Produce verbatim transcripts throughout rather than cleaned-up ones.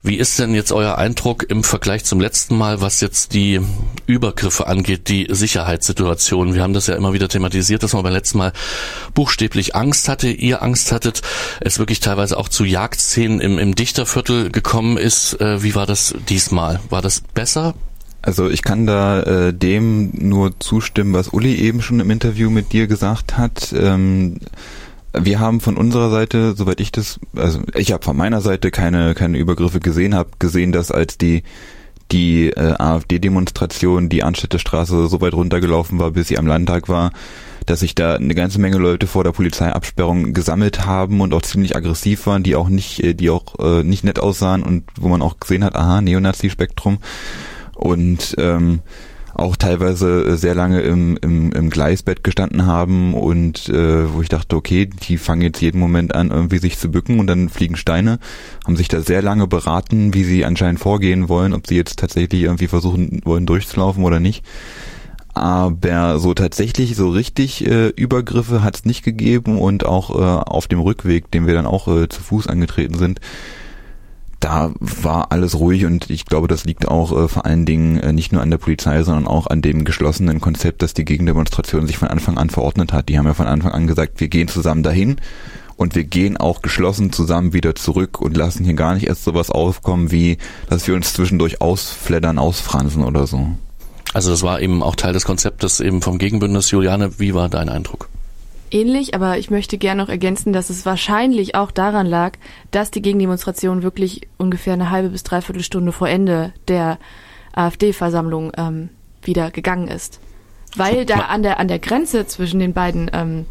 Wie ist denn jetzt euer Eindruck im Vergleich zum letzten Mal, was jetzt die Übergriffe angeht, die Sicherheitssituation? Wir haben das ja immer wieder thematisiert, dass man beim letzten Mal buchstäblich Angst hatte, ihr Angst hattet, es wirklich teilweise auch zu Jagdszenen im, im Dichterviertel gekommen ist. Äh, wie war das diesmal? War das besser? Also ich kann da äh, dem nur zustimmen, was Uli eben schon im Interview mit dir gesagt hat. Ähm, Wir haben von unserer Seite, soweit ich das, also ich habe von meiner Seite keine keine Übergriffe gesehen, habe gesehen, dass als die die äh, AfD-Demonstration, die Arnstädter Straße so weit runtergelaufen war, bis sie am Landtag war, dass sich da eine ganze Menge Leute vor der Polizeiabsperrung gesammelt haben und auch ziemlich aggressiv waren, die auch nicht, die auch äh, nicht nett aussahen und wo man auch gesehen hat, aha, Neonazi-Spektrum und ähm, auch teilweise sehr lange im, im, im Gleisbett gestanden haben und äh, wo ich dachte, okay, die fangen jetzt jeden Moment an, irgendwie sich zu bücken und dann fliegen Steine, haben sich da sehr lange beraten, wie sie anscheinend vorgehen wollen, ob sie jetzt tatsächlich irgendwie versuchen wollen durchzulaufen oder nicht. Aber so tatsächlich, so richtig äh, Übergriffe hat es nicht gegeben und auch äh, auf dem Rückweg, den wir dann auch äh, zu Fuß angetreten sind, da war alles ruhig und ich glaube, das liegt auch äh, vor allen Dingen äh, nicht nur an der Polizei, sondern auch an dem geschlossenen Konzept, das die Gegendemonstration sich von Anfang an verordnet hat. Die haben ja von Anfang an gesagt, wir gehen zusammen dahin und wir gehen auch geschlossen zusammen wieder zurück und lassen hier gar nicht erst sowas aufkommen, wie dass wir uns zwischendurch ausfleddern, ausfransen oder so. Also das war eben auch Teil des Konzeptes eben vom Gegenbündnis. Juliane, wie war dein Eindruck? Ähnlich, aber ich möchte gerne noch ergänzen, dass es wahrscheinlich auch daran lag, dass die Gegendemonstration wirklich ungefähr eine halbe bis dreiviertel Stunde vor Ende der AfD-Versammlung ähm, wieder gegangen ist. Weil da an der an der Grenze zwischen den beiden ähm,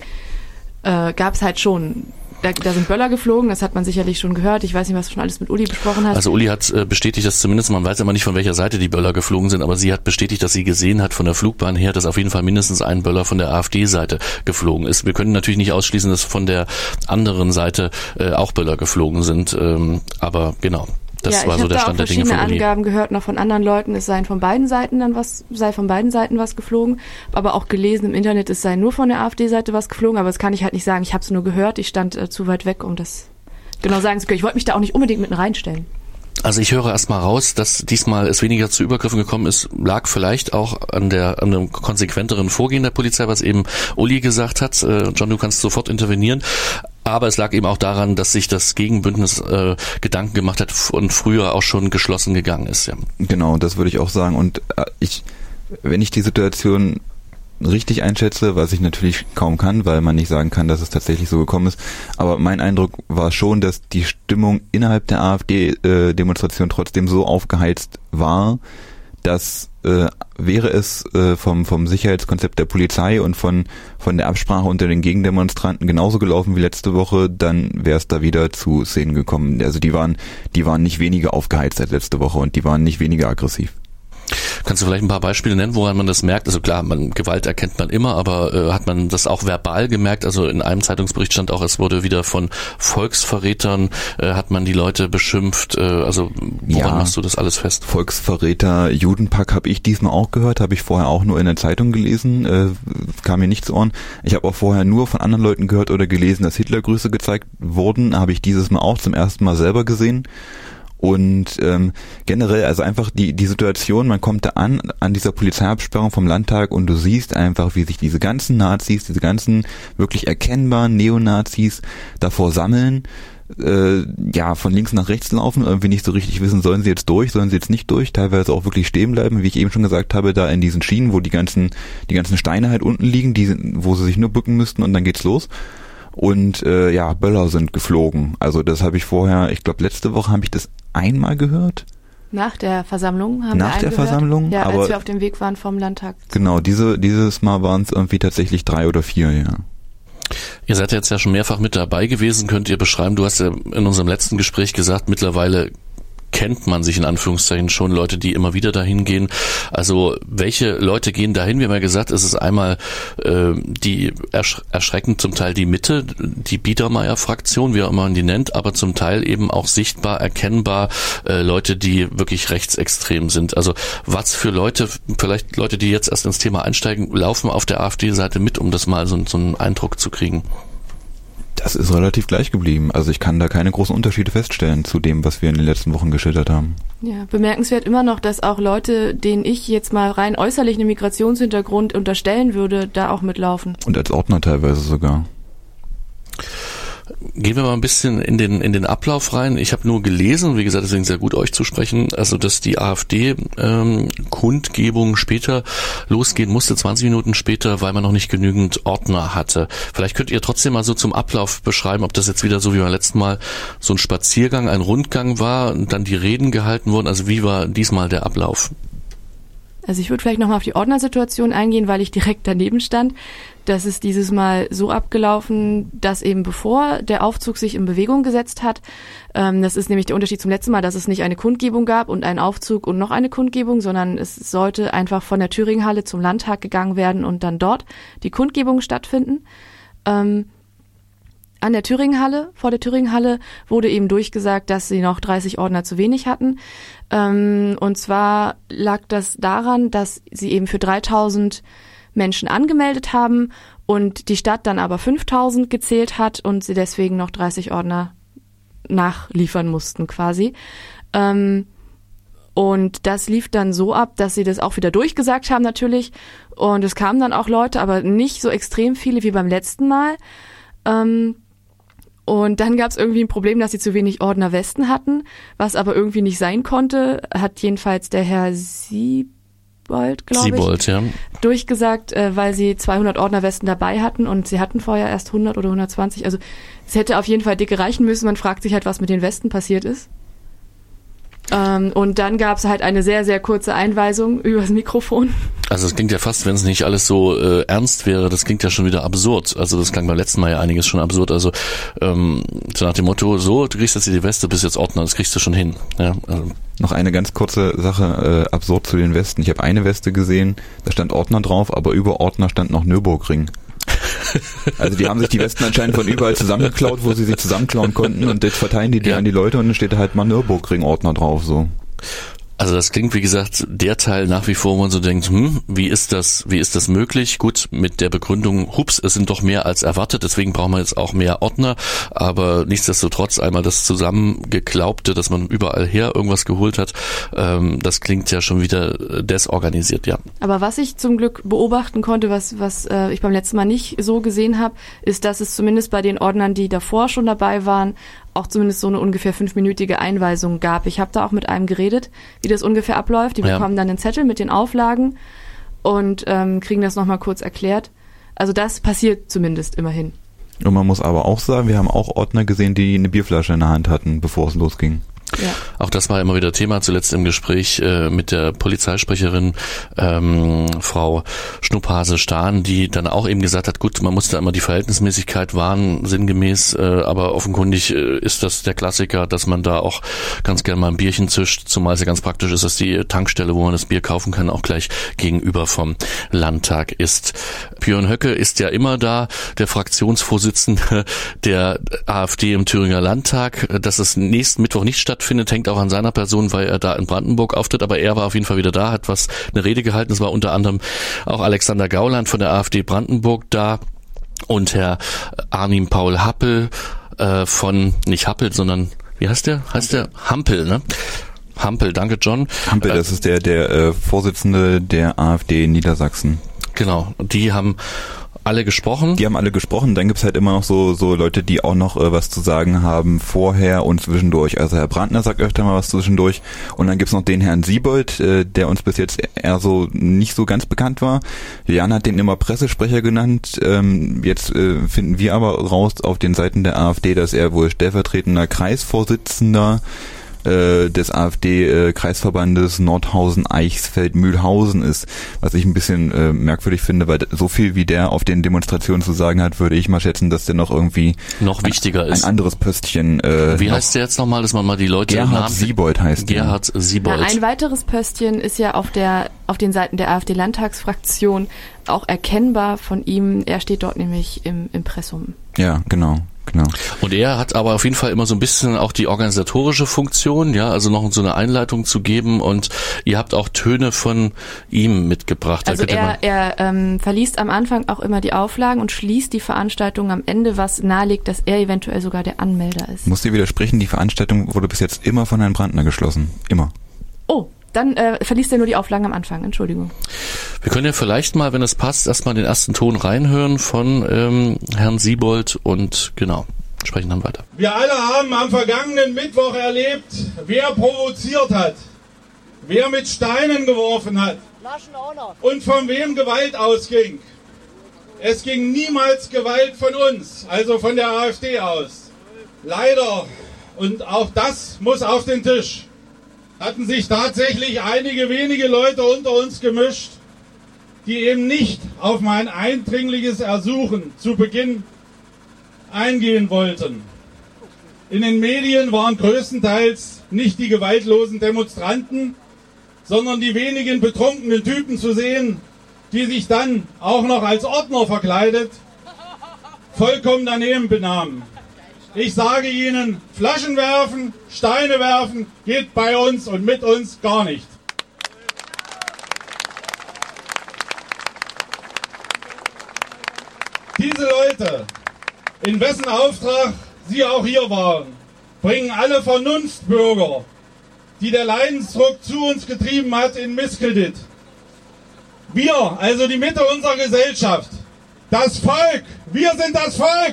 äh, gab es halt schon, da, da sind Böller geflogen, das hat man sicherlich schon gehört. Ich weiß nicht, was du schon alles mit Uli besprochen hast. Also Uli hat äh, bestätigt, dass zumindest, man weiß immer nicht, von welcher Seite die Böller geflogen sind, aber sie hat bestätigt, dass sie gesehen hat von der Flugbahn her, dass auf jeden Fall mindestens ein Böller von der AfD-Seite geflogen ist. Wir können natürlich nicht ausschließen, dass von der anderen Seite äh, auch Böller geflogen sind, ähm, aber genau. Das ja, war so der Stand der Dinge von Uli. Ich habe verschiedene Angaben gehört, noch von anderen Leuten, es seien von beiden Seiten dann was, sei von beiden Seiten was geflogen, aber auch gelesen im Internet, es sei nur von der AfD-Seite was geflogen, aber das kann ich halt nicht sagen, ich habe es nur gehört, ich stand äh, zu weit weg, um das genau sagen zu können. Ich wollte mich da auch nicht unbedingt mitten reinstellen. Also ich höre erstmal raus, dass diesmal es weniger zu Übergriffen gekommen ist, lag vielleicht auch an der an dem konsequenteren Vorgehen der Polizei, was eben Uli gesagt hat. Äh, John, du kannst sofort intervenieren. Aber es lag eben auch daran, dass sich das Gegenbündnis äh, Gedanken gemacht hat und früher auch schon geschlossen gegangen ist. Ja. Genau, das würde ich auch sagen. Und äh, ich, wenn ich die Situation richtig einschätze, was ich natürlich kaum kann, weil man nicht sagen kann, dass es tatsächlich so gekommen ist. Aber mein Eindruck war schon, dass die Stimmung innerhalb der AfD-Demonstration äh, trotzdem so aufgeheizt war, dass äh, wäre es äh, vom vom Sicherheitskonzept der Polizei und von von der Absprache unter den Gegendemonstranten genauso gelaufen wie letzte Woche, dann wäre es da wieder zu Szenen gekommen. Also die waren die waren nicht weniger aufgeheizt als letzte Woche und die waren nicht weniger aggressiv. Kannst du vielleicht ein paar Beispiele nennen, woran man das merkt? Also klar, man, Gewalt erkennt man immer, aber äh, hat man das auch verbal gemerkt? Also in einem Zeitungsbericht stand auch, es wurde wieder von Volksverrätern, äh, hat man die Leute beschimpft. Äh, also woran ja, machst du das alles fest? Volksverräter, Judenpack habe ich diesmal auch gehört, habe ich vorher auch nur in der Zeitung gelesen, äh, kam mir nicht zu Ohren. Ich habe auch vorher nur von anderen Leuten gehört oder gelesen, dass Hitlergrüße gezeigt wurden, habe ich dieses Mal auch zum ersten Mal selber gesehen. Und ähm, generell, also einfach die die Situation, man kommt da an, an dieser Polizeiabsperrung vom Landtag und du siehst einfach, wie sich diese ganzen Nazis, diese ganzen wirklich erkennbaren Neonazis davor sammeln, äh, ja, von links nach rechts laufen, irgendwie nicht so richtig wissen, sollen sie jetzt durch, sollen sie jetzt nicht durch, teilweise auch wirklich stehen bleiben, wie ich eben schon gesagt habe, da in diesen Schienen, wo die ganzen die ganzen Steine halt unten liegen, die wo sie sich nur bücken müssten und dann geht's los. Und äh, ja, Böller sind geflogen. Also das habe ich vorher, ich glaube letzte Woche habe ich das einmal gehört. Nach der Versammlung haben Nach wir der gehört. Versammlung? Ja, aber als wir auf dem Weg waren vom Landtag. Genau, diese dieses Mal waren es irgendwie tatsächlich drei oder vier, ja. Ihr seid jetzt ja schon mehrfach mit dabei gewesen. Könnt ihr beschreiben, du hast ja in unserem letzten Gespräch gesagt, mittlerweile kennt man sich in Anführungszeichen schon, Leute, die immer wieder dahin gehen. Also welche Leute gehen dahin? Wir haben ja gesagt, es ist einmal äh, die ersch- erschreckend zum Teil die Mitte, die Biedermeier-Fraktion, wie auch immer man die nennt, aber zum Teil eben auch sichtbar, erkennbar äh, Leute, die wirklich rechtsextrem sind. Also was für Leute, vielleicht Leute, die jetzt erst ins Thema einsteigen, laufen auf der AfD-Seite mit, um das mal so, so einen Eindruck zu kriegen? Das ist relativ gleich geblieben. Also ich kann da keine großen Unterschiede feststellen zu dem, was wir in den letzten Wochen geschildert haben. Ja, bemerkenswert immer noch, dass auch Leute, denen ich jetzt mal rein äußerlich einen Migrationshintergrund unterstellen würde, da auch mitlaufen. Und als Ordner teilweise sogar. Gehen wir mal ein bisschen in den in den Ablauf rein. Ich habe nur gelesen, wie gesagt, deswegen sehr gut euch zu sprechen, also dass die AfD-Kundgebung ähm, später losgehen musste, zwanzig Minuten später, weil man noch nicht genügend Ordner hatte. Vielleicht könnt ihr trotzdem mal so zum Ablauf beschreiben, ob das jetzt wieder so wie beim letzten Mal so ein Spaziergang, ein Rundgang war und dann die Reden gehalten wurden. Also wie war diesmal der Ablauf? Also ich würde vielleicht nochmal auf die Ordnersituation eingehen, weil ich direkt daneben stand. Das ist dieses Mal so abgelaufen, dass eben bevor der Aufzug sich in Bewegung gesetzt hat, ähm, das ist nämlich der Unterschied zum letzten Mal, dass es nicht eine Kundgebung gab und einen Aufzug und noch eine Kundgebung, sondern es sollte einfach von der Thüringenhalle zum Landtag gegangen werden und dann dort die Kundgebung stattfinden. Ähm, An der Thüringenhalle, vor der Thüringenhalle wurde eben durchgesagt, dass sie noch dreißig Ordner zu wenig hatten. Ähm, und zwar lag das daran, dass sie eben für dreitausend Menschen angemeldet haben und die Stadt dann aber fünftausend gezählt hat und sie deswegen noch dreißig Ordner nachliefern mussten quasi. Ähm, und das lief dann so ab, dass sie das auch wieder durchgesagt haben natürlich. Und es kamen dann auch Leute, aber nicht so extrem viele wie beim letzten Mal. Ähm, Und dann gab es irgendwie ein Problem, dass sie zu wenig Ordner Westen hatten, was aber irgendwie nicht sein konnte, hat jedenfalls der Herr Siebold, glaube ich, Siebold, ja. durchgesagt, äh, weil sie zweihundert Ordner Westen dabei hatten und sie hatten vorher erst hundert oder hundertzwanzig. Also es hätte auf jeden Fall dicke reichen müssen. Man fragt sich halt, was mit den Westen passiert ist. Ähm, und dann gab es halt eine sehr, sehr kurze Einweisung übers Mikrofon. Also es klingt ja fast, wenn es nicht alles so äh, ernst wäre, das klingt ja schon wieder absurd. Also das klang beim letzten Mal ja einiges schon absurd. Also ähm, so nach dem Motto, so, du kriegst jetzt die Weste, bist jetzt Ordner, das kriegst du schon hin. Ja, also. Noch eine ganz kurze Sache, äh, absurd zu den Westen. Ich habe eine Weste gesehen, da stand Ordner drauf, aber über Ordner stand noch Nürburgring. Also die haben sich die Westen anscheinend von überall zusammengeklaut, wo sie sie zusammenklauen konnten und jetzt verteilen die die ja an die Leute und dann steht da halt mal Nürburgring-Ordner drauf, so. Also das klingt, wie gesagt, der Teil nach wie vor, wo man so denkt, hm, wie ist das, wie ist das möglich? Gut, mit der Begründung, hups, es sind doch mehr als erwartet, deswegen brauchen wir jetzt auch mehr Ordner, aber nichtsdestotrotz einmal das Zusammengeklaubte, dass man überall her irgendwas geholt hat, ähm, das klingt ja schon wieder desorganisiert, ja. Aber was ich zum Glück beobachten konnte, was, was äh, ich beim letzten Mal nicht so gesehen habe, ist, dass es zumindest bei den Ordnern, die davor schon dabei waren, auch zumindest so eine ungefähr fünfminütige Einweisung gab. Ich habe da auch mit einem geredet, wie das ungefähr abläuft. Die bekommen ja dann einen Zettel mit den Auflagen und ähm, kriegen das nochmal kurz erklärt. Also das passiert zumindest immerhin. Und man muss aber auch sagen, wir haben auch Ordner gesehen, die eine Bierflasche in der Hand hatten, bevor es losging. Ja. Auch das war immer wieder Thema, zuletzt im Gespräch äh, mit der Polizeisprecherin ähm, Frau Schnupphase-Stahn, die dann auch eben gesagt hat, gut, man muss da immer die Verhältnismäßigkeit wahren, sinngemäß, äh, aber offenkundig äh, ist das der Klassiker, dass man da auch ganz gerne mal ein Bierchen zischt, zumal es ja ganz praktisch ist, dass die Tankstelle, wo man das Bier kaufen kann, auch gleich gegenüber vom Landtag ist. Björn Höcke ist ja immer da, der Fraktionsvorsitzende der AfD im Thüringer Landtag, dass es nächsten Mittwoch nicht stattfindet, hängt auch an seiner Person, weil er da in Brandenburg auftritt, aber er war auf jeden Fall wieder da, hat was eine Rede gehalten. Es war unter anderem auch Alexander Gauland von der AfD Brandenburg da und Herr Armin Paul Happel äh, von, nicht Happel, sondern, wie heißt der? Heißt der Hampel, ne? Hampel, danke John. Hampel, das ist der, der äh, Vorsitzende der AfD in Niedersachsen. Genau, die haben alle gesprochen. Die haben alle gesprochen, dann gibt's halt immer noch so so Leute, die auch noch äh, was zu sagen haben vorher und zwischendurch. Also Herr Brandner sagt öfter mal was zwischendurch und dann gibt's noch den Herrn Siebold, äh, der uns bis jetzt eher so nicht so ganz bekannt war. Jan hat den immer Pressesprecher genannt. Ähm, jetzt äh, finden wir aber raus auf den Seiten der AfD, dass er wohl stellvertretender Kreisvorsitzender des AfD-Kreisverbandes Nordhausen-Eichsfeld-Mühlhausen ist, was ich ein bisschen äh, merkwürdig finde, weil so viel wie der auf den Demonstrationen zu sagen hat, würde ich mal schätzen, dass der noch irgendwie noch wichtiger ein, ist. Ein anderes Pöstchen. Äh, wie heißt der jetzt nochmal, dass man mal die Leute Gerhard Namen Siebold heißt der. Gerhard Siebold. Na, ein weiteres Pöstchen ist ja auf der auf den Seiten der AfD-Landtagsfraktion auch erkennbar von ihm. Er steht dort nämlich im Impressum. Ja, genau. Genau. Und er hat aber auf jeden Fall immer so ein bisschen auch die organisatorische Funktion, ja, also noch so eine Einleitung zu geben, und ihr habt auch Töne von ihm mitgebracht. Also er, er ähm, verliest am Anfang auch immer die Auflagen und schließt die Veranstaltung am Ende, was nahelegt, dass er eventuell sogar der Anmelder ist. Ich muss dir widersprechen, die Veranstaltung wurde bis jetzt immer von Herrn Brandner geschlossen. Immer. Oh, dann äh, verliest er nur die Auflagen am Anfang, Entschuldigung. Wir können ja vielleicht mal, wenn es passt, erstmal den ersten Ton reinhören von ähm, Herrn Siebold und genau, sprechen dann weiter. Wir alle haben am vergangenen Mittwoch erlebt, wer provoziert hat, wer mit Steinen geworfen hat und von wem Gewalt ausging. Es ging niemals Gewalt von uns, also von der AfD aus. Leider, und auch das muss auf den Tisch, hatten sich tatsächlich einige wenige Leute unter uns gemischt, die eben nicht auf mein eindringliches Ersuchen zu Beginn eingehen wollten. In den Medien waren größtenteils nicht die gewaltlosen Demonstranten, sondern die wenigen betrunkenen Typen zu sehen, die sich dann auch noch als Ordner verkleidet, vollkommen daneben benahmen. Ich sage Ihnen, Flaschen werfen, Steine werfen, geht bei uns und mit uns gar nicht. Diese Leute, in wessen Auftrag sie auch hier waren, bringen alle Vernunftbürger, die der Leidensdruck zu uns getrieben hat, in Misskredit. Wir, also die Mitte unserer Gesellschaft, das Volk, wir sind das Volk!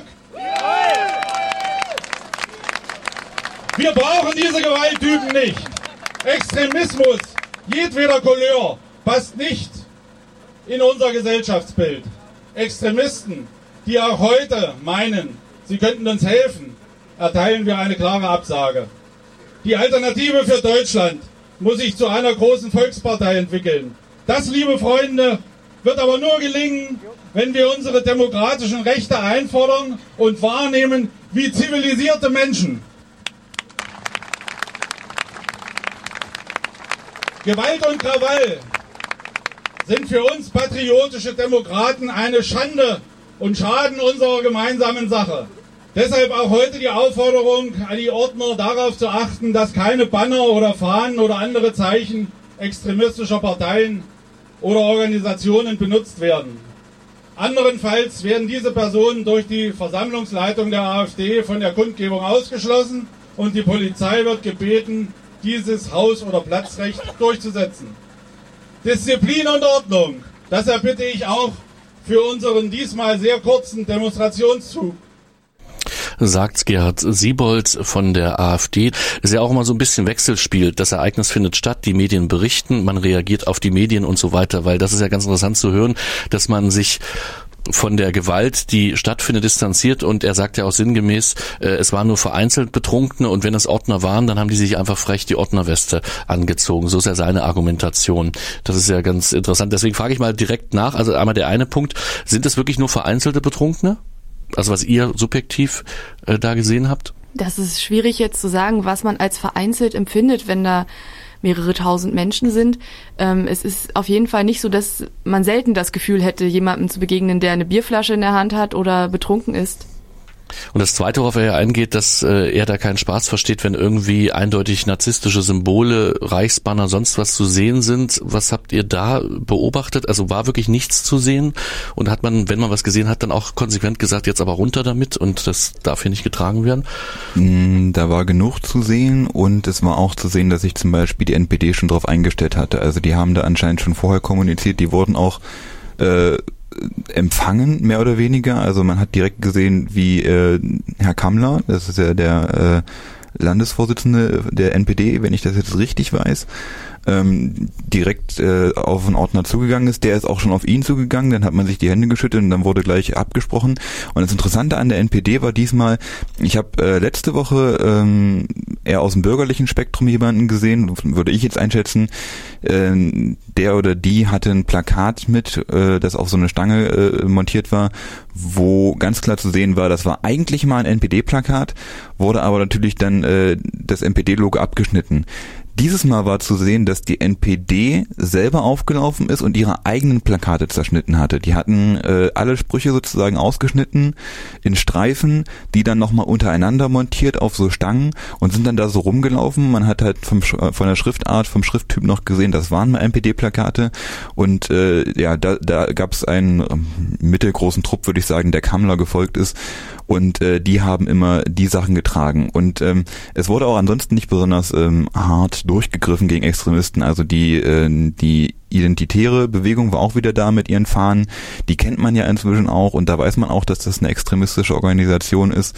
Wir brauchen diese Gewalttypen nicht. Extremismus jedweder Couleur passt nicht in unser Gesellschaftsbild. Extremisten, die auch heute meinen, sie könnten uns helfen, erteilen wir eine klare Absage. Die Alternative für Deutschland muss sich zu einer großen Volkspartei entwickeln. Das, liebe Freunde, wird aber nur gelingen, wenn wir unsere demokratischen Rechte einfordern und wahrnehmen wie zivilisierte Menschen. Gewalt und Krawall sind für uns patriotische Demokraten eine Schande und schaden unserer gemeinsamen Sache. Deshalb auch heute die Aufforderung an die Ordner, darauf zu achten, dass keine Banner oder Fahnen oder andere Zeichen extremistischer Parteien oder Organisationen benutzt werden. Anderenfalls werden diese Personen durch die Versammlungsleitung der AfD von der Kundgebung ausgeschlossen und die Polizei wird gebeten, dieses Haus- oder Platzrecht durchzusetzen. Disziplin und Ordnung, das erbitte ich auch für unseren diesmal sehr kurzen Demonstrationszug. Sagt Gerhard Siebold von der AfD. Ist ja auch immer so ein bisschen Wechselspiel. Das Ereignis findet statt, die Medien berichten, man reagiert auf die Medien und so weiter, weil das ist ja ganz interessant zu hören, dass man sich von der Gewalt, die stattfindet, distanziert, und er sagt ja auch sinngemäß, äh, es waren nur vereinzelt Betrunkene und wenn es Ordner waren, dann haben die sich einfach frech die Ordnerweste angezogen. So ist ja seine Argumentation. Das ist ja ganz interessant. Deswegen frage ich mal direkt nach, also einmal der eine Punkt, sind es wirklich nur vereinzelte Betrunkene? Also was ihr subjektiv äh, da gesehen habt? Das ist schwierig jetzt zu sagen, was man als vereinzelt empfindet, wenn da mehrere tausend Menschen sind. Ähm, es ist auf jeden Fall nicht so, dass man selten das Gefühl hätte, jemandem zu begegnen, der eine Bierflasche in der Hand hat oder betrunken ist. Und das Zweite, worauf er ja eingeht, dass äh, er da keinen Spaß versteht, wenn irgendwie eindeutig narzisstische Symbole, Reichsbanner, sonst was zu sehen sind. Was habt ihr da beobachtet? Also war wirklich nichts zu sehen? Und hat man, wenn man was gesehen hat, dann auch konsequent gesagt, jetzt aber runter damit und das darf hier nicht getragen werden? Da war genug zu sehen und es war auch zu sehen, dass sich zum Beispiel die N P D schon drauf eingestellt hatte. Also die haben da anscheinend schon vorher kommuniziert, die wurden auch äh, empfangen, mehr oder weniger. Also man hat direkt gesehen, wie äh, Herr Kammler, das ist ja der äh, Landesvorsitzende der N P D, wenn ich das jetzt richtig weiß, ähm, direkt äh, auf einen Ordner zugegangen ist. Der ist auch schon auf ihn zugegangen, dann hat man sich die Hände geschüttelt und dann wurde gleich abgesprochen. Und das Interessante an der N P D war diesmal, ich habe äh, letzte Woche ähm, eher aus dem bürgerlichen Spektrum jemanden gesehen, würde ich jetzt einschätzen, äh, der oder die hatte ein Plakat mit, äh, das auf so eine Stange äh, montiert war, wo ganz klar zu sehen war, das war eigentlich mal ein N P D-Plakat, wurde aber natürlich dann äh, das N P D-Logo abgeschnitten. Dieses Mal war zu sehen, dass die N P D selber aufgelaufen ist und ihre eigenen Plakate zerschnitten hatte. Die hatten äh, alle Sprüche sozusagen ausgeschnitten in Streifen, die dann nochmal untereinander montiert auf so Stangen und sind dann da so rumgelaufen. Man hat halt vom, von der Schriftart, vom Schrifttyp noch gesehen, das waren mal N P D-Plakate. Und äh, ja, da, da gab es einen ähm, mittelgroßen Trupp, würde ich sagen, der Kammler gefolgt ist. Und äh, die haben immer die Sachen getragen. Und ähm, es wurde auch ansonsten nicht besonders ähm, hart durchgegriffen gegen Extremisten. Also die äh, die identitäre Bewegung war auch wieder da mit ihren Fahnen. Die kennt man ja inzwischen auch. Und da weiß man auch, dass das eine extremistische Organisation ist.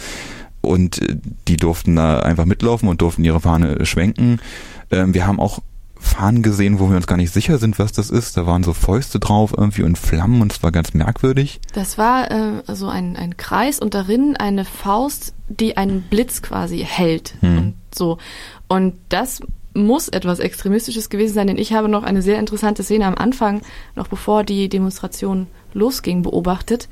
Und äh, die durften da einfach mitlaufen und durften ihre Fahne schwenken. Ähm, wir haben auch Fahnen gesehen, wo wir uns gar nicht sicher sind, was das ist. Da waren so Fäuste drauf irgendwie und Flammen und es war ganz merkwürdig. Das war äh, so ein, ein Kreis und darin eine Faust, die einen Blitz quasi hält. Hm. Und so. Und das muss etwas Extremistisches gewesen sein, denn ich habe noch eine sehr interessante Szene am Anfang, noch bevor die Demonstration losging, beobachtet.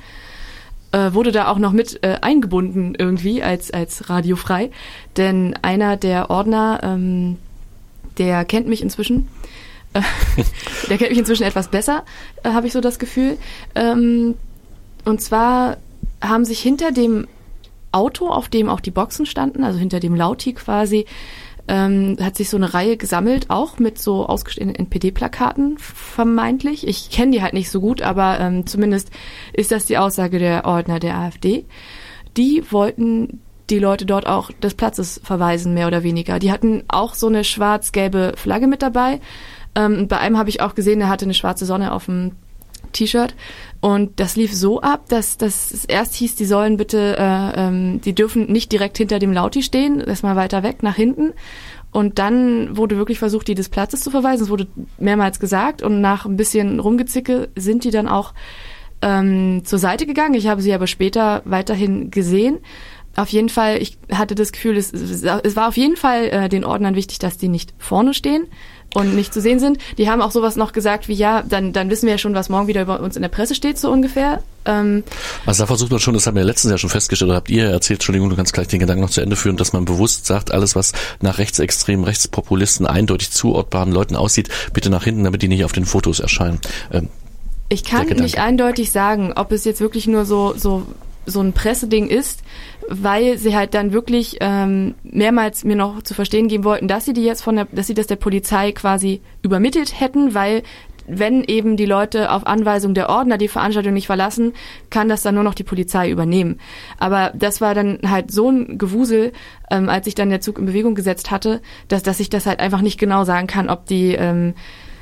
Äh, wurde da auch noch mit äh, eingebunden irgendwie als, als radiofrei. Denn einer der Ordner, ähm, der kennt mich inzwischen. Äh, der kennt mich inzwischen etwas besser, äh, habe ich so das Gefühl. Ähm, und zwar haben sich hinter dem Auto, auf dem auch die Boxen standen, also hinter dem Lauti quasi, ähm, hat sich so eine Reihe gesammelt, auch mit so ausgestellten N P D-Plakaten vermeintlich. Ich kenne die halt nicht so gut, aber ähm, zumindest ist das die Aussage der Ordner der AfD. Die wollten die Leute dort auch des Platzes verweisen, mehr oder weniger. Die hatten auch so eine schwarz-gelbe Flagge mit dabei. Ähm, bei einem habe ich auch gesehen, der hatte eine schwarze Sonne auf dem T-Shirt. Und das lief so ab, dass das erst hieß, die sollen bitte, äh, ähm, die dürfen nicht direkt hinter dem Lauti stehen, erstmal weiter weg, nach hinten. Und dann wurde wirklich versucht, die des Platzes zu verweisen. Es wurde mehrmals gesagt und nach ein bisschen Rumgezicke sind die dann auch ähm, zur Seite gegangen. Ich habe sie aber später weiterhin gesehen. Auf jeden Fall, ich hatte das Gefühl, es, es war auf jeden Fall äh, den Ordnern wichtig, dass die nicht vorne stehen und nicht zu sehen sind. Die haben auch sowas noch gesagt wie, ja, dann dann wissen wir ja schon, was morgen wieder über uns in der Presse steht, so ungefähr. Ähm, also da versucht man schon, das haben wir letztens ja schon festgestellt, oder habt ihr erzählt, Entschuldigung, du kannst gleich den Gedanken noch zu Ende führen, dass man bewusst sagt, alles, was nach Rechtsextremen, Rechtspopulisten eindeutig zuortbaren Leuten aussieht, bitte nach hinten, damit die nicht auf den Fotos erscheinen. Ähm, ich kann nicht eindeutig sagen, ob es jetzt wirklich nur so so so ein Presseding ist, weil sie halt dann wirklich ähm, mehrmals mir noch zu verstehen geben wollten, dass sie die jetzt von der, dass sie das der Polizei quasi übermittelt hätten, weil wenn eben die Leute auf Anweisung der Ordner die Veranstaltung nicht verlassen, kann das dann nur noch die Polizei übernehmen. Aber das war dann halt so ein Gewusel, ähm, als sich dann der Zug in Bewegung gesetzt hatte, dass dass ich das halt einfach nicht genau sagen kann, ob die ähm,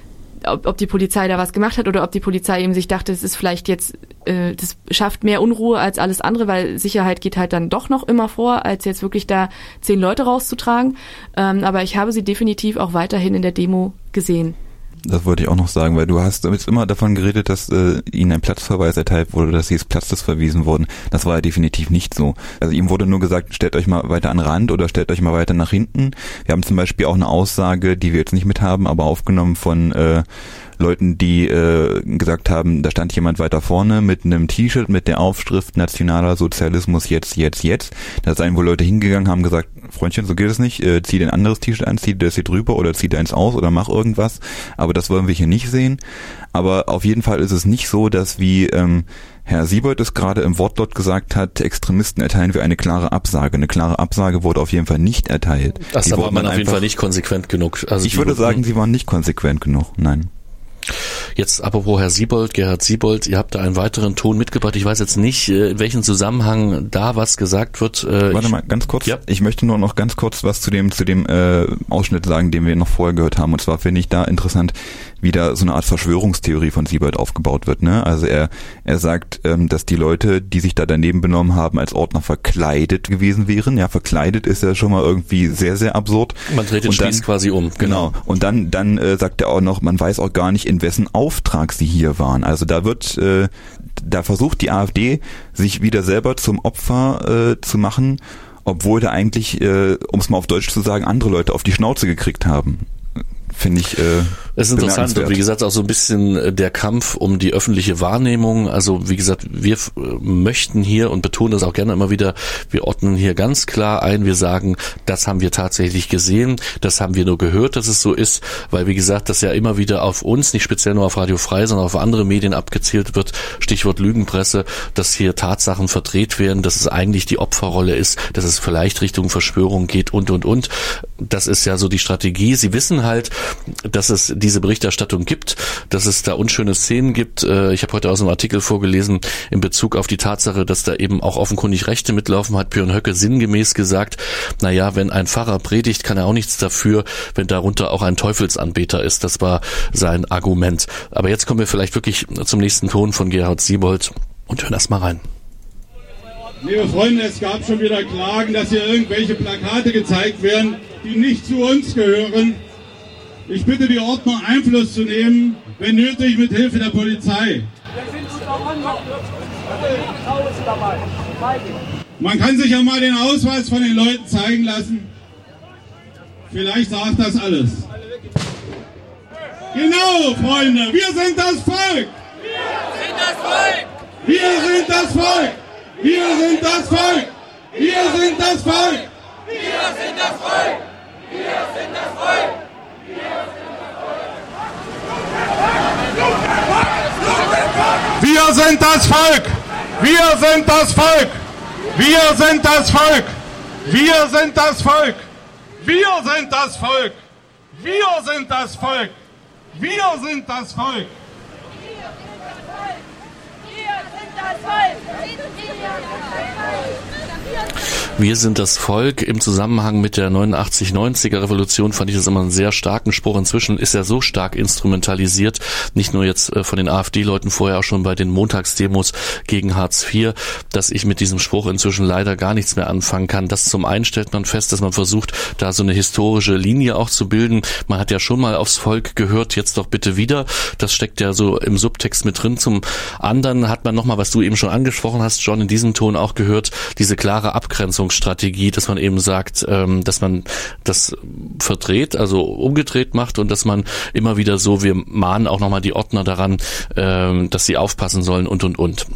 Ob, ob die Polizei da was gemacht hat oder ob die Polizei eben sich dachte, es ist vielleicht jetzt, äh, das schafft mehr Unruhe als alles andere, weil Sicherheit geht halt dann doch noch immer vor, als jetzt wirklich da zehn Leute rauszutragen. Ähm, aber ich habe sie definitiv auch weiterhin in der Demo gesehen. Das wollte ich auch noch sagen, weil du hast jetzt immer davon geredet, dass äh, ihnen ein Platzverweis erteilt wurde, dass sie des Platzes verwiesen wurden. Das war ja definitiv nicht so. Also ihm wurde nur gesagt, stellt euch mal weiter an den Rand oder stellt euch mal weiter nach hinten. Wir haben zum Beispiel auch eine Aussage, die wir jetzt nicht mit haben, aber aufgenommen von äh, Leuten, die äh, gesagt haben, da stand jemand weiter vorne mit einem T-Shirt mit der Aufschrift Nationaler Sozialismus jetzt, jetzt, jetzt. Da seien wohl Leute hingegangen, haben gesagt, Freundchen, so geht es nicht, äh, zieh dir ein anderes T-Shirt an, zieh dir das hier drüber oder zieh dir eins aus oder mach irgendwas. Aber das wollen wir hier nicht sehen. Aber auf jeden Fall ist es nicht so, dass wie ähm, Herr Siebold es gerade im Wortlaut gesagt hat, Extremisten erteilen wir eine klare Absage. Eine klare Absage wurde auf jeden Fall nicht erteilt. Das da war man auf jeden Fall nicht konsequent genug. Also ich würde sagen, sie waren nicht konsequent genug, nein. Jetzt apropos Herr Siebold, Gerhard Siebold, ihr habt da einen weiteren Ton mitgebracht. Ich weiß jetzt nicht, in welchem Zusammenhang da was gesagt wird. Warte ich, mal, ganz kurz. Ja. Ich möchte nur noch ganz kurz was zu dem zu dem äh, Ausschnitt sagen, den wir noch vorher gehört haben. Und zwar finde ich da interessant, wie da so eine Art Verschwörungstheorie von Siebold aufgebaut wird. Ne? Also er er sagt, ähm, dass die Leute, die sich da daneben benommen haben, als Ordner verkleidet gewesen wären. Ja, verkleidet ist ja schon mal irgendwie sehr, sehr absurd. Man dreht den Spieß quasi um. Genau. Und dann dann äh, sagt er auch noch, man weiß auch gar nicht, in wessen Auftrag sie hier waren. Also da wird, äh, da versucht die AfD, sich wieder selber zum Opfer äh, zu machen, obwohl da eigentlich, äh, um es mal auf Deutsch zu sagen, andere Leute auf die Schnauze gekriegt haben. Finde ich... Äh, Es ist interessant und wie gesagt auch so ein bisschen der Kampf um die öffentliche Wahrnehmung. Also wie gesagt, wir möchten hier und betonen das auch gerne immer wieder, wir ordnen hier ganz klar ein, wir sagen, das haben wir tatsächlich gesehen, das haben wir nur gehört, dass es so ist, weil wie gesagt, das ja immer wieder auf uns, nicht speziell nur auf Radio Frei, sondern auf andere Medien abgezielt wird, Stichwort Lügenpresse, dass hier Tatsachen verdreht werden, dass es eigentlich die Opferrolle ist, dass es vielleicht Richtung Verschwörung geht und und und. Das ist ja so die Strategie. Sie wissen halt, dass es diese Berichterstattung gibt, dass es da unschöne Szenen gibt. Ich habe heute aus einem Artikel vorgelesen in Bezug auf die Tatsache, dass da eben auch offenkundig Rechte mitlaufen, hat Björn Höcke sinngemäß gesagt, naja, wenn ein Pfarrer predigt, kann er auch nichts dafür, wenn darunter auch ein Teufelsanbeter ist. Das war sein Argument. Aber jetzt kommen wir vielleicht wirklich zum nächsten Ton von Gerhard Siebold und hören erst mal rein. Liebe Freunde, es gab schon wieder Klagen, dass hier irgendwelche Plakate gezeigt werden, die nicht zu uns gehören. Ich bitte die Ordner, Einfluss zu nehmen, wenn nötig mit Hilfe der Polizei. Man kann sich ja mal den Ausweis von den Leuten zeigen lassen. Vielleicht sagt das alles. Genau, Freunde, wir sind das Volk! Wir sind das Volk! Wir sind das Volk! Wir sind das Volk! Wir sind das Volk! Wir sind das Volk! Wir sind das Volk! Wir sind das Volk! Wir sind das Volk! Wir sind das Volk! Wir sind das Volk! Wir sind das Volk! Wir sind das Volk! Wir sind das Volk! Wir sind das Volk. Im Zusammenhang mit der neunundachtzig neunziger Revolution fand ich das immer einen sehr starken Spruch. Inzwischen ist er so stark instrumentalisiert, nicht nur jetzt von den AfD-Leuten, vorher auch schon bei den Montagsdemos gegen Hartz vier, dass ich mit diesem Spruch inzwischen leider gar nichts mehr anfangen kann. Das zum einen stellt man fest, dass man versucht, da so eine historische Linie auch zu bilden. Man hat ja schon mal aufs Volk gehört, jetzt doch bitte wieder. Das steckt ja so im Subtext mit drin. Zum anderen hat man nochmal, was du eben schon angesprochen hast, John, in diesem Ton auch gehört, diese klare Abgrenzungsstrategie, dass man eben sagt, ähm, dass man das verdreht, also umgedreht macht und dass man immer wieder so, wir mahnen auch nochmal die Ordner daran, ähm, dass sie aufpassen sollen und, und, und.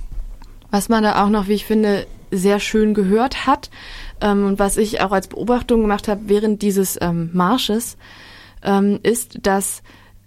Was man da auch noch, wie ich finde, sehr schön gehört hat ähm, und was ich auch als Beobachtung gemacht habe während dieses ähm, Marsches, ähm, ist, dass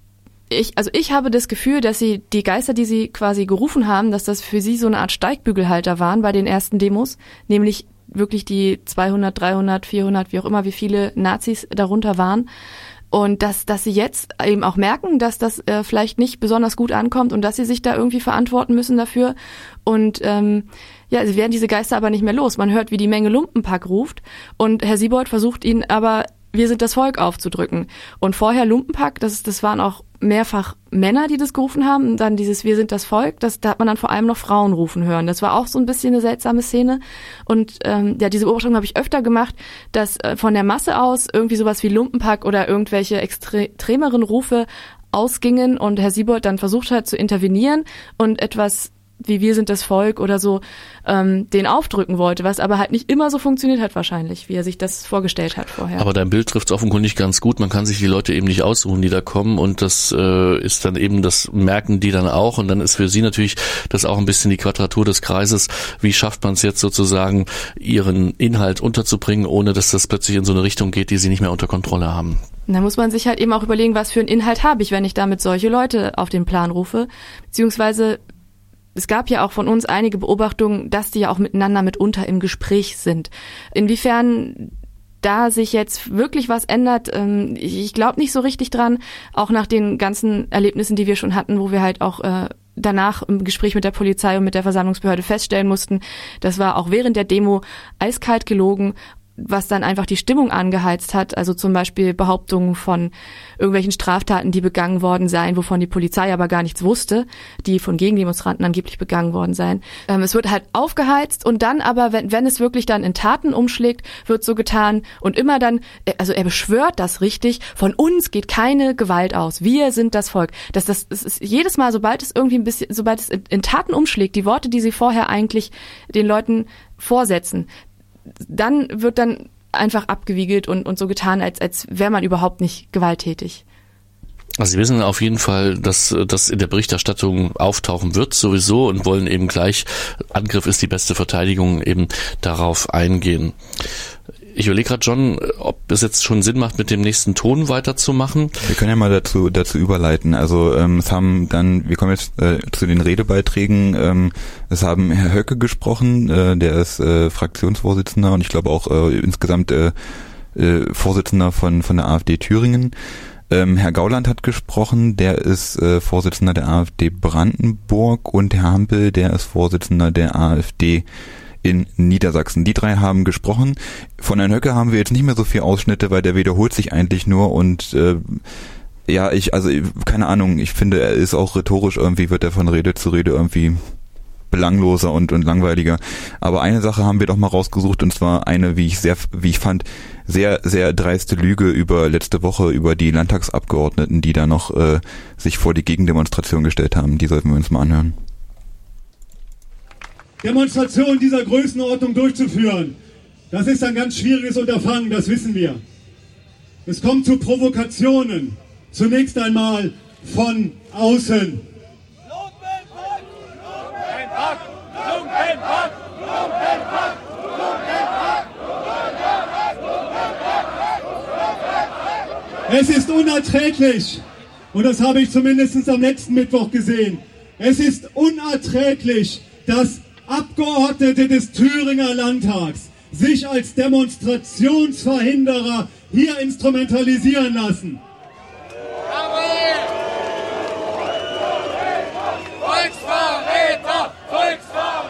Ich, also ich habe das Gefühl, dass sie die Geister, die sie quasi gerufen haben, dass das für sie so eine Art Steigbügelhalter waren bei den ersten Demos, nämlich wirklich die zweihundert, dreihundert, vierhundert, wie auch immer, wie viele Nazis darunter waren. Und dass, dass sie jetzt eben auch merken, dass das äh, vielleicht nicht besonders gut ankommt und dass sie sich da irgendwie verantworten müssen dafür. Und ähm, ja, sie werden diese Geister aber nicht mehr los. Man hört, wie die Menge Lumpenpack ruft und Herr Siebold versucht ihnen aber, wir sind das Volk aufzudrücken. Und vorher Lumpenpack, das, das waren auch mehrfach Männer, die das gerufen haben. Und dann dieses Wir sind das Volk, das, da hat man dann vor allem noch Frauen rufen hören. Das war auch so ein bisschen eine seltsame Szene. Und ähm, ja, diese Beobachtung habe ich öfter gemacht, dass äh, von der Masse aus irgendwie sowas wie Lumpenpack oder irgendwelche extremeren Rufe ausgingen und Herr Siebold dann versucht hat zu intervenieren und etwas wie wir sind das Volk oder so, ähm, den aufdrücken wollte, was aber halt nicht immer so funktioniert hat wahrscheinlich, wie er sich das vorgestellt hat vorher. Aber dein Bild trifft es offenkundig ganz gut. Man kann sich die Leute eben nicht aussuchen, die da kommen und das äh, ist dann eben, das merken die dann auch und dann ist für sie natürlich das auch ein bisschen die Quadratur des Kreises. Wie schafft man es jetzt sozusagen, ihren Inhalt unterzubringen, ohne dass das plötzlich in so eine Richtung geht, die sie nicht mehr unter Kontrolle haben? Da muss man sich halt eben auch überlegen, was für einen Inhalt habe ich, wenn ich damit solche Leute auf den Plan rufe, beziehungsweise es gab ja auch von uns einige Beobachtungen, dass die ja auch miteinander mitunter im Gespräch sind. Inwiefern da sich jetzt wirklich was ändert, ich glaube nicht so richtig dran, auch nach den ganzen Erlebnissen, die wir schon hatten, wo wir halt auch danach im Gespräch mit der Polizei und mit der Versammlungsbehörde feststellen mussten, das war auch während der Demo eiskalt gelogen, was dann einfach die Stimmung angeheizt hat, also zum Beispiel Behauptungen von irgendwelchen Straftaten, die begangen worden seien, wovon die Polizei aber gar nichts wusste, die von Gegendemonstranten angeblich begangen worden seien. Ähm, es wird halt aufgeheizt und dann aber, wenn, wenn es wirklich dann in Taten umschlägt, wird so getan und immer dann, also er beschwört das richtig, von uns geht keine Gewalt aus, wir sind das Volk. Das, das, das ist jedes Mal, sobald es irgendwie ein bisschen, sobald es in, in Taten umschlägt, die Worte, die sie vorher eigentlich den Leuten vorsetzen, dann wird dann einfach abgewiegelt und, und so getan, als, als wäre man überhaupt nicht gewalttätig. Also Sie wissen auf jeden Fall, dass das in der Berichterstattung auftauchen wird sowieso und wollen eben gleich, Angriff ist die beste Verteidigung, eben darauf eingehen. Ich überlege gerade, John, ob es jetzt schon Sinn macht, mit dem nächsten Ton weiterzumachen. Wir können ja mal dazu dazu überleiten. Also ähm, es haben dann, wir kommen jetzt äh, zu den Redebeiträgen. Ähm, es haben Herr Höcke gesprochen, äh, der ist äh, Fraktionsvorsitzender und ich glaube auch äh, insgesamt äh, äh, Vorsitzender von von der AfD Thüringen. Ähm, Herr Gauland hat gesprochen, der ist äh, Vorsitzender der AfD Brandenburg und Herr Hampel, der ist Vorsitzender der AfD in Niedersachsen. Die drei haben gesprochen. Von Herrn Höcke haben wir jetzt nicht mehr so viel Ausschnitte, weil der wiederholt sich eigentlich nur und äh, ja, ich, also keine Ahnung, ich finde, er ist auch rhetorisch irgendwie, wird er von Rede zu Rede irgendwie belangloser und, und langweiliger. Aber eine Sache haben wir doch mal rausgesucht und zwar eine, wie ich sehr, wie ich fand, sehr, sehr dreiste Lüge über letzte Woche über die Landtagsabgeordneten, die da noch äh, sich vor die Gegendemonstration gestellt haben. Die sollten wir uns mal anhören. Demonstrationen dieser Größenordnung durchzuführen, das ist ein ganz schwieriges Unterfangen, das wissen wir. Es kommt zu Provokationen, zunächst einmal von außen. Es ist unerträglich, und das habe ich zumindest am letzten Mittwoch gesehen, es ist unerträglich, dass Abgeordnete des Thüringer Landtags sich als Demonstrationsverhinderer hier instrumentalisieren lassen. Volksverräter! Volksverräter!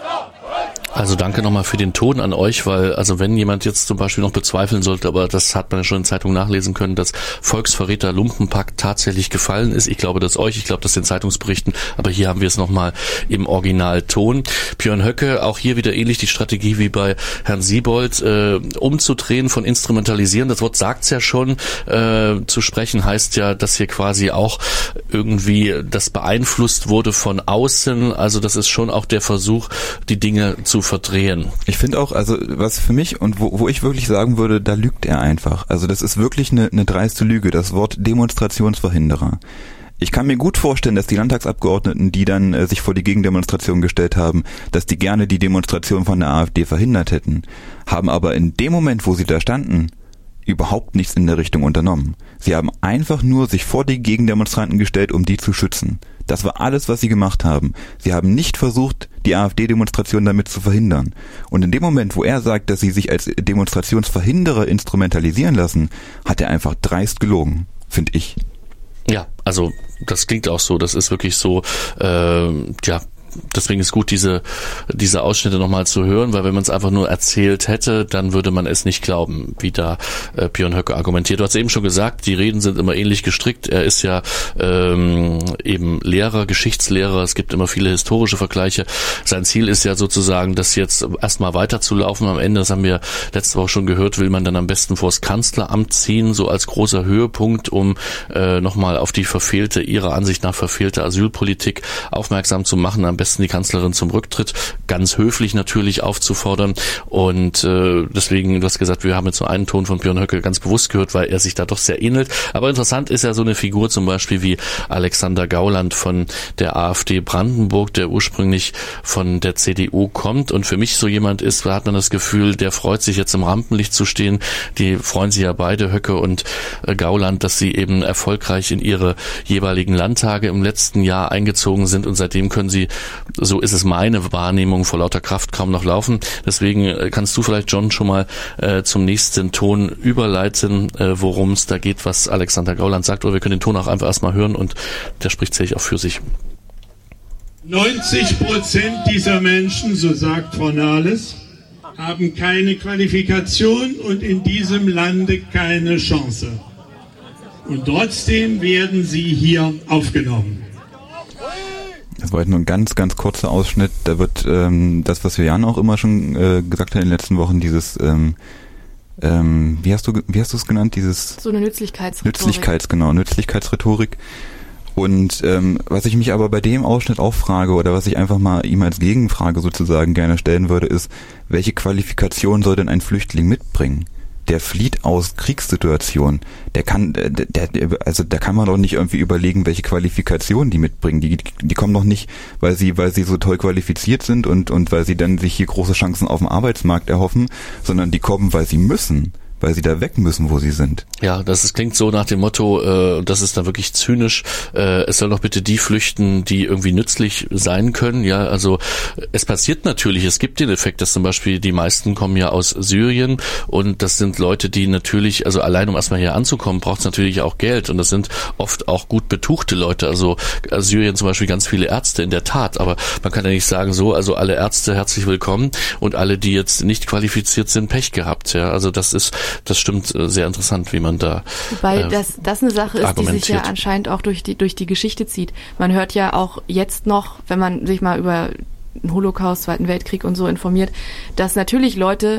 Also danke nochmal für den Ton an euch, weil also wenn jemand jetzt zum Beispiel noch bezweifeln sollte, aber das hat man ja schon in Zeitungen nachlesen können, dass Volksverräter Lumpenpack tatsächlich gefallen ist. Ich glaube das euch, ich glaube das den Zeitungsberichten, aber hier haben wir es nochmal im Originalton. Björn Höcke, auch hier wieder ähnlich die Strategie wie bei Herrn Siebold, äh, umzudrehen, von instrumentalisieren. Das Wort sagt's ja schon, äh, zu sprechen heißt ja, dass hier quasi auch irgendwie das beeinflusst wurde von außen. Also das ist schon auch der Versuch, die Dinge zu verdrehen. Ich finde auch, also was für mich und wo, wo ich wirklich sagen würde, da lügt er einfach. Also das ist wirklich eine, eine dreiste Lüge, das Wort Demonstrationsverhinderer. Ich kann mir gut vorstellen, dass die Landtagsabgeordneten, die dann äh, sich vor die Gegendemonstration gestellt haben, dass die gerne die Demonstration von der AfD verhindert hätten, haben aber in dem Moment, wo sie da standen, überhaupt nichts in der Richtung unternommen. Sie haben einfach nur sich vor die Gegendemonstranten gestellt, um die zu schützen. Das war alles, was sie gemacht haben. Sie haben nicht versucht, die AfD-Demonstration damit zu verhindern. Und in dem Moment, wo er sagt, dass sie sich als Demonstrationsverhinderer instrumentalisieren lassen, hat er einfach dreist gelogen, finde ich. Ja, also das klingt auch so. Das ist wirklich so, äh, ja, deswegen ist gut, diese diese Ausschnitte nochmal zu hören, weil wenn man es einfach nur erzählt hätte, dann würde man es nicht glauben, wie da äh, Björn Höcke argumentiert. Du hast eben schon gesagt, die Reden sind immer ähnlich gestrickt. Er ist ja ähm, eben Lehrer, Geschichtslehrer. Es gibt immer viele historische Vergleiche. Sein Ziel ist ja sozusagen, das jetzt erstmal weiterzulaufen. Am Ende, das haben wir letzte Woche schon gehört, will man dann am besten vors Kanzleramt ziehen, so als großer Höhepunkt, um äh, nochmal auf die verfehlte, ihrer Ansicht nach verfehlte Asylpolitik aufmerksam zu machen. Am besten die Kanzlerin zum Rücktritt, ganz höflich natürlich aufzufordern. Und äh, deswegen, du hast gesagt, wir haben jetzt nur einen Ton von Björn Höcke ganz bewusst gehört, weil er sich da doch sehr ähnelt. Aber interessant ist ja so eine Figur zum Beispiel wie Alexander Gauland von der AfD Brandenburg, der ursprünglich von der C D U kommt und für mich so jemand ist, da hat man das Gefühl, der freut sich jetzt im Rampenlicht zu stehen. Die freuen sich ja beide, Höcke und äh, Gauland, dass sie eben erfolgreich in ihre jeweiligen Landtage im letzten Jahr eingezogen sind und seitdem können sie, so ist es meine Wahrnehmung, vor lauter Kraft kaum noch laufen. Deswegen kannst du vielleicht, John, schon mal äh, zum nächsten Ton überleiten, äh, worum es da geht, was Alexander Gauland sagt. Oder wir können den Ton auch einfach erstmal hören und der spricht sicherlich auch für sich. neunzig Prozent dieser Menschen, so sagt Frau Nahles, haben keine Qualifikation und in diesem Lande keine Chance. Und trotzdem werden sie hier aufgenommen. Das war jetzt nur ein ganz, ganz kurzer Ausschnitt. Da wird ähm, das, was wir Jan auch immer schon äh, gesagt haben in den letzten Wochen, dieses, ähm, ähm, wie hast du, wie hast du es genannt? Dieses so eine Nützlichkeitsrhetorik. Nützlichkeits, genau, Nützlichkeitsrhetorik. Und ähm, was ich mich aber bei dem Ausschnitt auch frage oder was ich einfach mal ihm als Gegenfrage sozusagen gerne stellen würde, ist, welche Qualifikation soll denn ein Flüchtling mitbringen? der flieht aus Kriegssituationen. Der kann, der, der, also da kann man doch nicht irgendwie überlegen, welche Qualifikationen die mitbringen. Die, die kommen doch nicht, weil sie, weil sie so toll qualifiziert sind und, und weil sie dann sich hier große Chancen auf dem Arbeitsmarkt erhoffen, sondern die kommen, weil sie müssen. Weil sie da weg müssen, wo sie sind. Ja, das ist, klingt so nach dem Motto, äh, das ist dann wirklich zynisch, äh, es soll doch bitte die flüchten, die irgendwie nützlich sein können. Ja, also es passiert natürlich, es gibt den Effekt, dass zum Beispiel die meisten kommen ja aus Syrien und das sind Leute, die natürlich, also allein um erstmal hier anzukommen, braucht es natürlich auch Geld und das sind oft auch gut betuchte Leute, also Syrien zum Beispiel ganz viele Ärzte in der Tat, aber man kann ja nicht sagen so, also alle Ärzte herzlich willkommen und alle, die jetzt nicht qualifiziert sind, Pech gehabt. Ja, also das ist Das stimmt, sehr interessant, wie man da Wobei äh, das, das eine Sache ist, die sich ja argumentiert. anscheinend auch durch die, durch die Geschichte zieht. Man hört ja auch jetzt noch, wenn man sich mal über den Holocaust, Zweiten Weltkrieg und so informiert, dass natürlich Leute,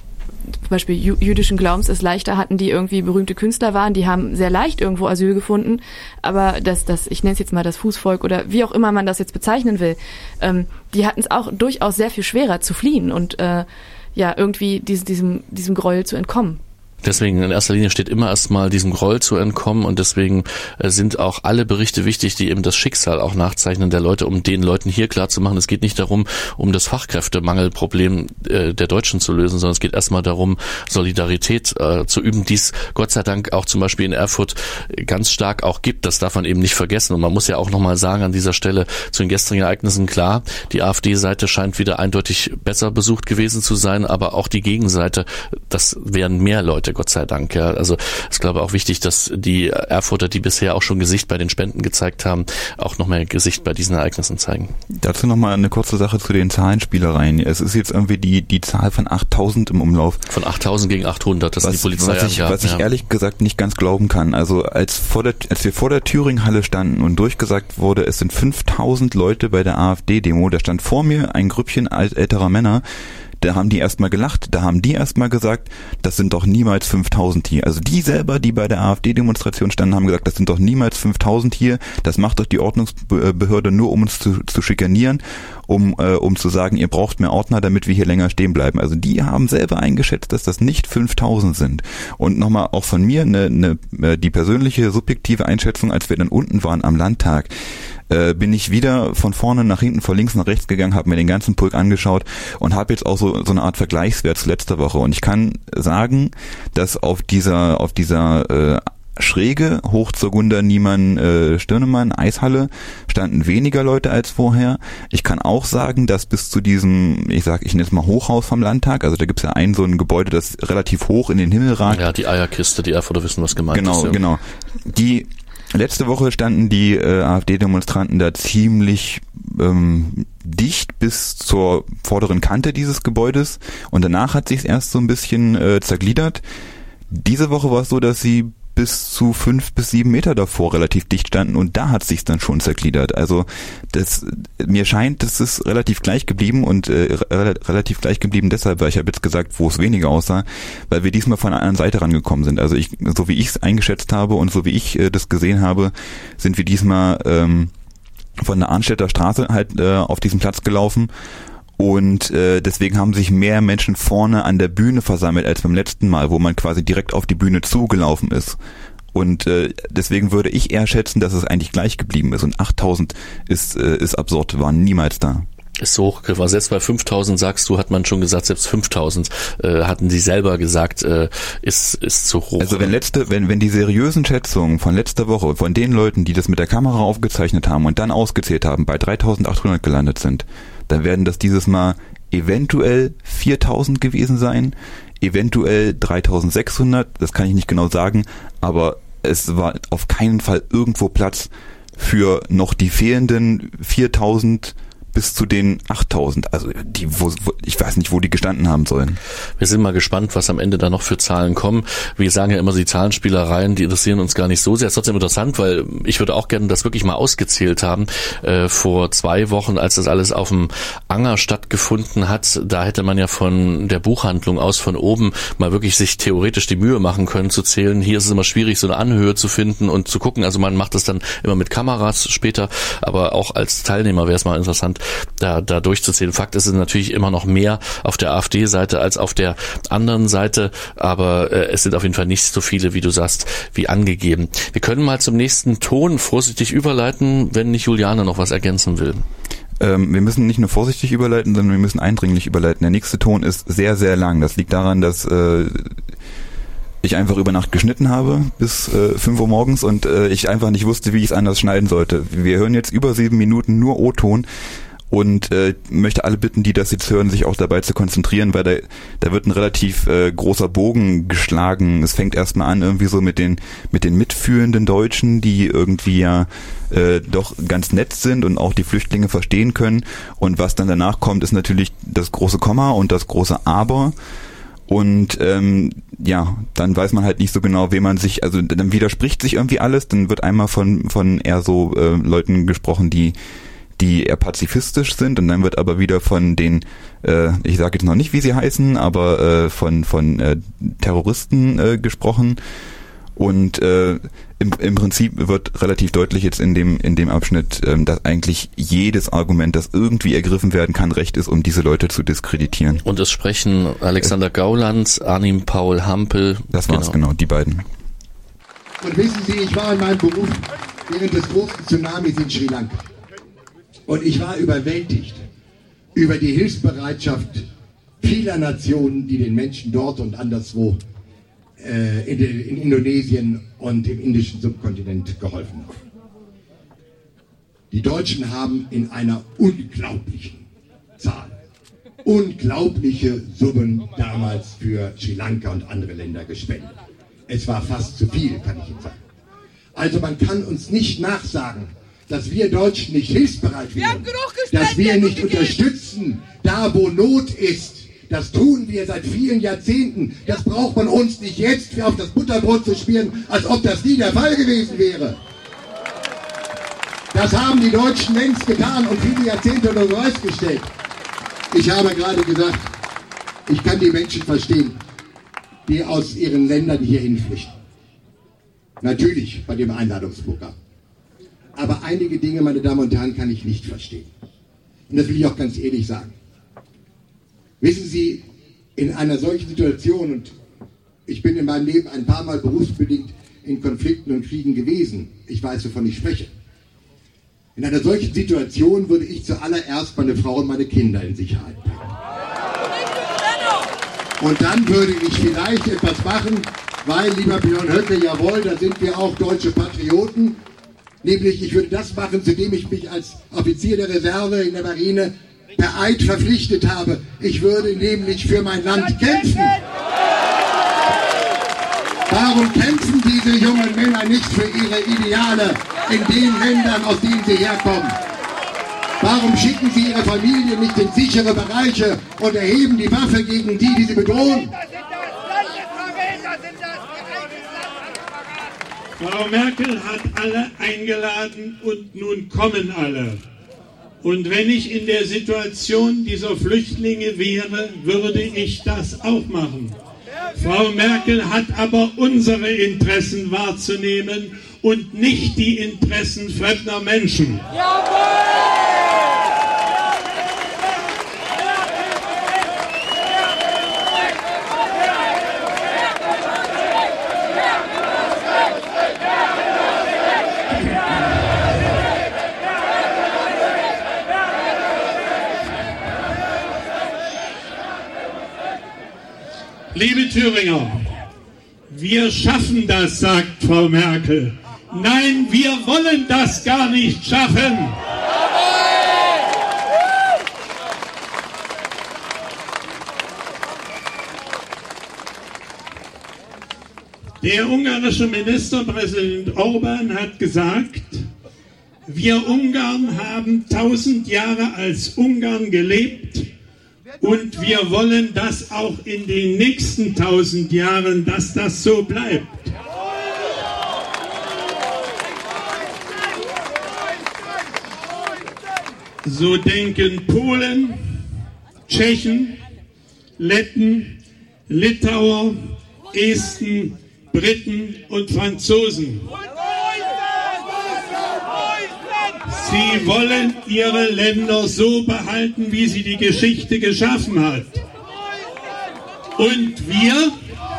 zum Beispiel jü- jüdischen Glaubens es leichter hatten, die irgendwie berühmte Künstler waren, die haben sehr leicht irgendwo Asyl gefunden, aber das, das, ich nenne es jetzt mal das Fußvolk oder wie auch immer man das jetzt bezeichnen will, ähm, die hatten es auch durchaus sehr viel schwerer zu fliehen und äh, ja, irgendwie diesem, diesem, diesem Gräuel zu entkommen. Deswegen in erster Linie steht immer erstmal diesem Groll zu entkommen und deswegen äh, sind auch alle Berichte wichtig, die eben das Schicksal auch nachzeichnen der Leute, um den Leuten hier klarzumachen, es geht nicht darum, um das Fachkräftemangelproblem äh, der Deutschen zu lösen, sondern es geht erstmal darum, Solidarität äh, zu üben, die es Gott sei Dank auch zum Beispiel in Erfurt ganz stark auch gibt. Das darf man eben nicht vergessen und man muss ja auch nochmal sagen an dieser Stelle zu den gestrigen Ereignissen, klar, die AfD-Seite scheint wieder eindeutig besser besucht gewesen zu sein, aber auch die Gegenseite, das wären mehr Leute, Gott sei Dank. Ja. Also ich glaube auch wichtig, dass die Erfurter, die bisher auch schon Gesicht bei den Spenden gezeigt haben, auch noch mehr Gesicht bei diesen Ereignissen zeigen. Dazu nochmal eine kurze Sache zu den Zahlenspielereien. Es ist jetzt irgendwie die die Zahl von achttausend im Umlauf. Von achttausend gegen achthundert, das was, ist die Polizei. Was ich, angab, was ich ja. ehrlich gesagt nicht ganz glauben kann. Also als, vor der, als wir vor der Thüringen-Halle standen und durchgesagt wurde, es sind fünftausend Leute bei der AfD-Demo, da stand vor mir ein Grüppchen älterer Männer, da haben die erstmal gelacht, da haben die erstmal gesagt, das sind doch niemals fünftausend hier. Also die selber, die bei der AfD-Demonstration standen, haben gesagt, das sind doch niemals fünftausend hier, das macht doch die Ordnungsbehörde nur, um uns zu, zu schikanieren, um äh, um zu sagen, ihr braucht mehr Ordner, damit wir hier länger stehen bleiben. Also die haben selber eingeschätzt, dass das nicht fünftausend sind. Und nochmal auch von mir eine, eine die persönliche subjektive Einschätzung, als wir dann unten waren am Landtag, äh, bin ich wieder von vorne nach hinten, von links nach rechts gegangen, habe mir den ganzen Pulk angeschaut und habe jetzt auch so so eine Art Vergleichswert zu letzter Woche. Und ich kann sagen, dass auf dieser auf dieser äh, Schräge hoch zur Gunda Niemann äh, Stirnemann Eishalle standen weniger Leute als vorher. Ich kann auch sagen, dass bis zu diesem, ich sag, ich nenne es mal Hochhaus vom Landtag, also da gibt's ja ein so ein Gebäude, das relativ hoch in den Himmel ragt. Ja, die Eierkiste, die Erfurter wissen, was gemeint genau, ist. Ja. Genau, genau. Die letzte Woche standen die äh, AfD-Demonstranten da ziemlich ähm, dicht bis zur vorderen Kante dieses Gebäudes und danach hat sich's erst so ein bisschen äh, zergliedert. Diese Woche war es so, dass sie bis zu fünf bis sieben Meter davor relativ dicht standen und da hat sich's dann schon zergliedert. Also das mir scheint, das ist relativ gleich geblieben und äh, re- relativ gleich geblieben deshalb, weil ich habe jetzt gesagt, wo es weniger aussah, weil wir diesmal von einer anderen Seite rangekommen sind. Also ich, so wie ich es eingeschätzt habe und so wie ich äh, das gesehen habe, sind wir diesmal ähm, von der Arnstädter Straße halt äh, auf diesen Platz gelaufen. Und äh, deswegen haben sich mehr Menschen vorne an der Bühne versammelt als beim letzten Mal, wo man quasi direkt auf die Bühne zugelaufen ist. Und äh, deswegen würde ich eher schätzen, dass es eigentlich gleich geblieben ist. Und achttausend ist äh, ist absurd, waren niemals da. Ist so hochgegriffen. Selbst bei fünftausend sagst du, hat man schon gesagt, selbst fünftausend äh, hatten die selber gesagt, äh, ist ist zu hoch. Also wenn letzte, wenn wenn die seriösen Schätzungen von letzter Woche von den Leuten, die das mit der Kamera aufgezeichnet haben und dann ausgezählt haben, bei dreitausendachthundert gelandet sind, dann werden das dieses Mal eventuell viertausend gewesen sein, eventuell dreitausendsechshundert, das kann ich nicht genau sagen, aber es war auf keinen Fall irgendwo Platz für noch die fehlenden viertausend bis zu den achttausend, also die, wo, wo, ich weiß nicht, wo die gestanden haben sollen. Wir sind mal gespannt, was am Ende da noch für Zahlen kommen. Wir sagen ja immer, die Zahlenspielereien, die interessieren uns gar nicht so sehr. Es ist trotzdem interessant, weil ich würde auch gerne das wirklich mal ausgezählt haben. Äh, vor zwei Wochen, als das alles auf dem Anger stattgefunden hat, da hätte man ja von der Buchhandlung aus von oben mal wirklich sich theoretisch die Mühe machen können zu zählen. Hier ist es immer schwierig, so eine Anhöhe zu finden und zu gucken. Also man macht das dann immer mit Kameras später, aber auch als Teilnehmer wäre es mal interessant, da, da durchzuziehen. Fakt ist es natürlich immer noch mehr auf der AfD-Seite als auf der anderen Seite, aber äh, es sind auf jeden Fall nicht so viele, wie du sagst, wie angegeben. Wir können mal zum nächsten Ton vorsichtig überleiten, wenn nicht Juliane noch was ergänzen will. Ähm, wir müssen nicht nur vorsichtig überleiten, sondern wir müssen eindringlich überleiten. Der nächste Ton ist sehr, sehr lang. Das liegt daran, dass äh, ich einfach über Nacht geschnitten habe bis äh, fünf Uhr morgens und äh, ich einfach nicht wusste, wie ich es anders schneiden sollte. Wir hören jetzt über sieben Minuten nur O-Ton und äh, möchte alle bitten, die das jetzt hören, sich auch dabei zu konzentrieren, weil da, da wird ein relativ äh, großer Bogen geschlagen. Es fängt erstmal an irgendwie so mit den mit den mitfühlenden Deutschen, die irgendwie ja äh, doch ganz nett sind und auch die Flüchtlinge verstehen können. Und was dann danach kommt, ist natürlich das große Komma und das große Aber. Und ähm, ja, dann weiß man halt nicht so genau, wem man sich, also dann widerspricht sich irgendwie alles. Dann wird einmal von von eher so äh, Leuten gesprochen, die die eher pazifistisch sind, und dann wird aber wieder von den, äh, ich sage jetzt noch nicht, wie sie heißen, aber äh, von von äh, Terroristen äh, gesprochen. Und äh, im, im Prinzip wird relativ deutlich jetzt in dem in dem Abschnitt, ähm, dass eigentlich jedes Argument, das irgendwie ergriffen werden kann, recht ist, um diese Leute zu diskreditieren. Und es sprechen Alexander Gauland, Arnim Paul Hampel. Das war's, genau, genau die beiden. Und wissen Sie, ich war in meinem Beruf während des großen Tsunamis in Sri Lanka. Und ich war überwältigt über die Hilfsbereitschaft vieler Nationen, die den Menschen dort und anderswo äh, in, in Indonesien und im indischen Subkontinent geholfen haben. Die Deutschen haben in einer unglaublichen Zahl unglaubliche Summen damals für Sri Lanka und andere Länder gespendet. Es war fast zu viel, kann ich Ihnen sagen. Also man kann uns nicht nachsagen, dass wir Deutschen nicht hilfsbereit wären, dass wir nicht unterstützen, da wo Not ist. Das tun wir seit vielen Jahrzehnten. Das braucht man uns nicht jetzt auf das Butterbrot zu spielen, als ob das nie der Fall gewesen wäre. Das haben die Deutschen längst getan und viele Jahrzehnte unter Beweis gestellt. Ich habe gerade gesagt, ich kann die Menschen verstehen, die aus ihren Ländern hierhin flüchten. Natürlich bei dem Einladungsprogramm. Aber einige Dinge, meine Damen und Herren, kann ich nicht verstehen. Und das will ich auch ganz ehrlich sagen. Wissen Sie, in einer solchen Situation, und ich bin in meinem Leben ein paar Mal berufsbedingt in Konflikten und Kriegen gewesen, ich weiß, wovon ich spreche. In einer solchen Situation würde ich zuallererst meine Frau und meine Kinder in Sicherheit bringen. Und dann würde ich vielleicht etwas machen, weil, lieber Björn Höcke, jawohl, da sind wir auch deutsche Patrioten. Nämlich, ich würde das machen, zu dem ich mich als Offizier der Reserve in der Marine per Eid verpflichtet habe. Ich würde nämlich für mein Land kämpfen. Warum kämpfen diese jungen Männer nicht für ihre Ideale in den Ländern, aus denen sie herkommen? Warum schicken sie ihre Familie nicht in sichere Bereiche und erheben die Waffe gegen die, die sie bedrohen? Frau Merkel hat alle eingeladen und nun kommen alle. Und wenn ich in der Situation dieser Flüchtlinge wäre, würde ich das auch machen. Frau Merkel hat aber unsere Interessen wahrzunehmen und nicht die Interessen fremder Menschen. Liebe Thüringer, wir schaffen das, sagt Frau Merkel. Nein, wir wollen das gar nicht schaffen. Der ungarische Ministerpräsident Orban hat gesagt, wir Ungarn haben tausend Jahre als Ungarn gelebt. Und wir wollen das auch in den nächsten tausend Jahren, dass das so bleibt. So denken Polen, Tschechen, Letten, Litauer, Esten, Briten und Franzosen. Sie wollen ihre Länder so behalten, wie sie die Geschichte geschaffen hat. Und wir,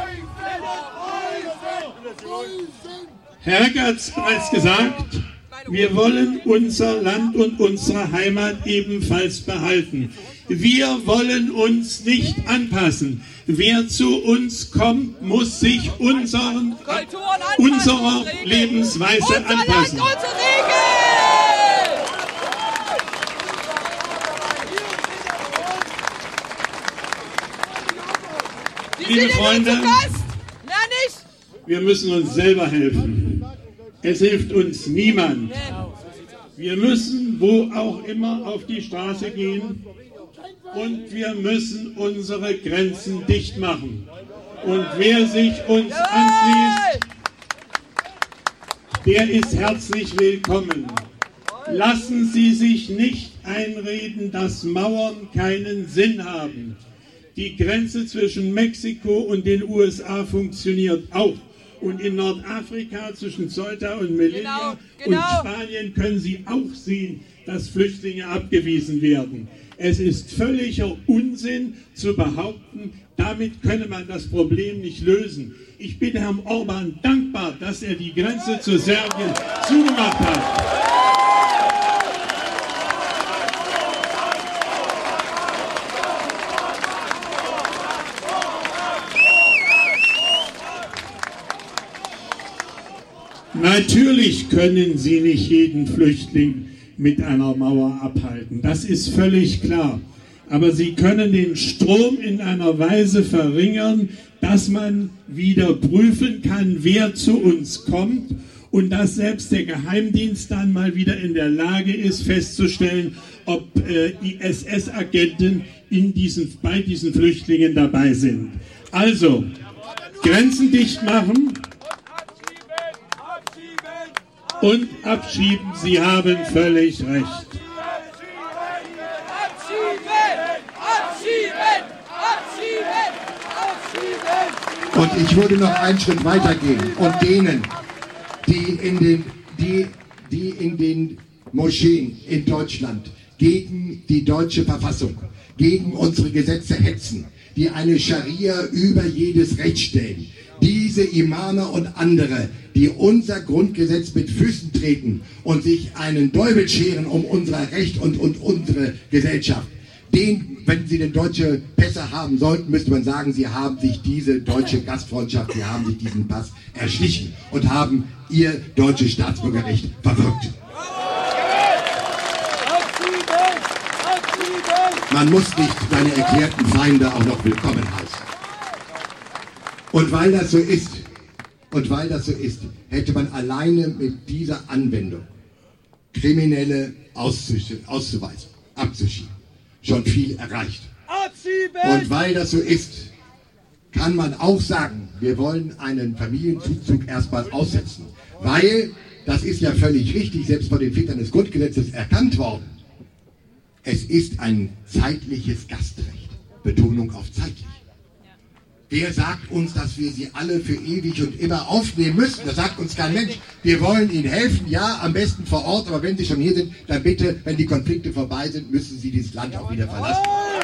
Herr Hergertz bereits gesagt, wir wollen unser Land und unsere Heimat ebenfalls behalten. Wir wollen uns nicht anpassen. Wer zu uns kommt, muss sich unseren, unserer Lebensweise anpassen. Liebe Freunde, wir müssen uns selber helfen. Es hilft uns niemand. Wir müssen wo auch immer auf die Straße gehen und wir müssen unsere Grenzen dicht machen. Und wer sich uns anschließt, der ist herzlich willkommen. Lassen Sie sich nicht einreden, dass Mauern keinen Sinn haben. Die Grenze zwischen Mexiko und den U S A funktioniert auch. Und in Nordafrika zwischen Ceuta und Melilla genau, genau. und Spanien können Sie auch sehen, dass Flüchtlinge abgewiesen werden. Es ist völliger Unsinn zu behaupten, damit könne man das Problem nicht lösen. Ich bin Herrn Orban dankbar, dass er die Grenze zu Serbien zugemacht hat. Natürlich können Sie nicht jeden Flüchtling mit einer Mauer abhalten. Das ist völlig klar. Aber Sie können den Strom in einer Weise verringern, dass man wieder prüfen kann, wer zu uns kommt und dass selbst der Geheimdienst dann mal wieder in der Lage ist, festzustellen, ob äh, I S S-Agenten in diesen, bei diesen Flüchtlingen dabei sind. Also, Grenzen dicht machen. Und abschieben, Sie haben völlig recht. Und ich würde noch einen Schritt weitergehen und denen, die in den, die, die in den Moscheen in Deutschland gegen die deutsche Verfassung, gegen unsere Gesetze hetzen, die eine Scharia über jedes Recht stellen, diese Imame und andere, die unser Grundgesetz mit Füßen treten und sich einen Däubel scheren um unser Recht und, und unsere Gesellschaft. Den, wenn sie denn deutsche Pässe haben sollten, müsste man sagen, sie haben sich diese deutsche Gastfreundschaft, sie haben sich diesen Pass erschlichen und haben ihr deutsches Staatsbürgerrecht verwirkt. Man muss nicht seine erklärten Feinde auch noch willkommen heißen. Und weil das so ist, und weil das so ist, hätte man alleine mit dieser Anwendung Kriminelle auszuweisen, abzuschieben, schon viel erreicht. Und weil das so ist, kann man auch sagen, wir wollen einen Familienzuzug erstmal aussetzen. Weil, das ist ja völlig richtig, selbst von den Vätern des Grundgesetzes erkannt worden, es ist ein zeitliches Gastrecht. Betonung auf zeitlich. Wer sagt uns, dass wir sie alle für ewig und immer aufnehmen müssen? Das sagt uns kein Mensch. Wir wollen ihnen helfen, ja, am besten vor Ort, aber wenn sie schon hier sind, dann bitte, wenn die Konflikte vorbei sind, müssen sie dieses Land auch wieder verlassen.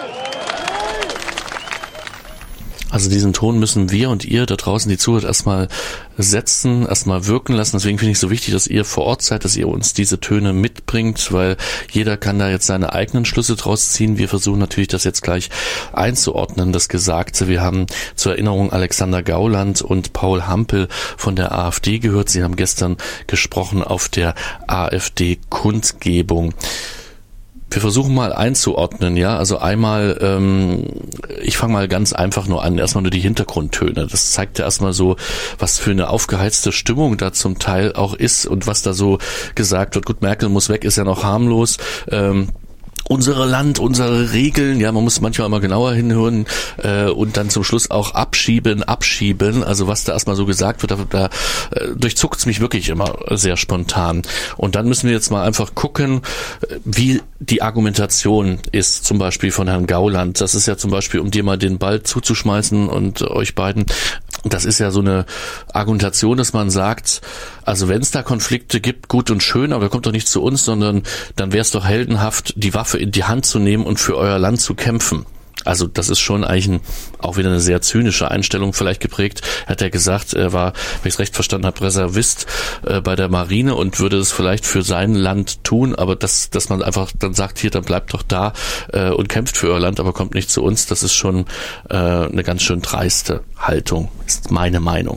Also diesen Ton müssen wir und ihr da draußen, die zuhört, erstmal setzen, erstmal wirken lassen. Deswegen finde ich es so wichtig, dass ihr vor Ort seid, dass ihr uns diese Töne mitbringt, weil jeder kann da jetzt seine eigenen Schlüsse draus ziehen. Wir versuchen natürlich, das jetzt gleich einzuordnen, das Gesagte. Wir haben zur Erinnerung Alexander Gauland und Paul Hampel von der AfD gehört. Sie haben gestern gesprochen auf der AfD-Kundgebung. Wir versuchen mal einzuordnen, ja, also einmal, ähm, ich fange mal ganz einfach nur an, erstmal nur die Hintergrundtöne. Das zeigt ja erstmal so, was für eine aufgeheizte Stimmung da zum Teil auch ist und was da so gesagt wird. Gut, Merkel muss weg, ist ja noch harmlos. Ähm, Unsere Land, unsere Regeln, ja, man muss manchmal mal genauer hinhören äh, und dann zum Schluss auch abschieben, abschieben, also was da erstmal so gesagt wird, da, da äh, durchzuckt's mich wirklich immer sehr spontan. Und dann müssen wir jetzt mal einfach gucken, wie die Argumentation ist, zum Beispiel von Herrn Gauland. Das ist ja zum Beispiel, um dir mal den Ball zuzuschmeißen und euch beiden, das ist ja so eine Argumentation, dass man sagt, also wenn es da Konflikte gibt, gut und schön, aber kommt doch nicht zu uns, sondern dann wäre es doch heldenhaft, die Waffe in die Hand zu nehmen und für euer Land zu kämpfen. Also das ist schon eigentlich ein, auch wieder eine sehr zynische Einstellung vielleicht geprägt. Hat er gesagt, er war, wenn ich es recht verstanden habe, Reservist äh, bei der Marine und würde es vielleicht für sein Land tun, aber dass dass man einfach dann sagt, hier, dann bleibt doch da äh, und kämpft für euer Land, aber kommt nicht zu uns, das ist schon äh, eine ganz schön dreiste Haltung, ist meine Meinung.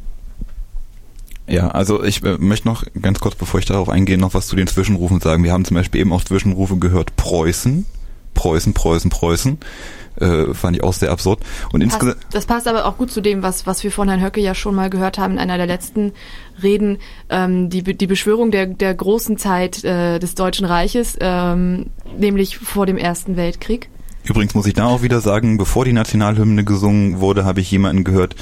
Ja, also ich äh, möchte noch ganz kurz, bevor ich darauf eingehe, noch was zu den Zwischenrufen sagen. Wir haben zum Beispiel eben auch Zwischenrufe gehört, Preußen, Preußen, Preußen, Preußen, äh, fand ich auch sehr absurd. Und passt, insgesamt, das passt aber auch gut zu dem, was was wir von Herrn Höcke ja schon mal gehört haben in einer der letzten Reden, ähm, die die Beschwörung der der großen Zeit äh, des Deutschen Reiches, ähm, nämlich vor dem Ersten Weltkrieg. Übrigens muss ich da auch wieder sagen, bevor die Nationalhymne gesungen wurde, habe ich jemanden gehört,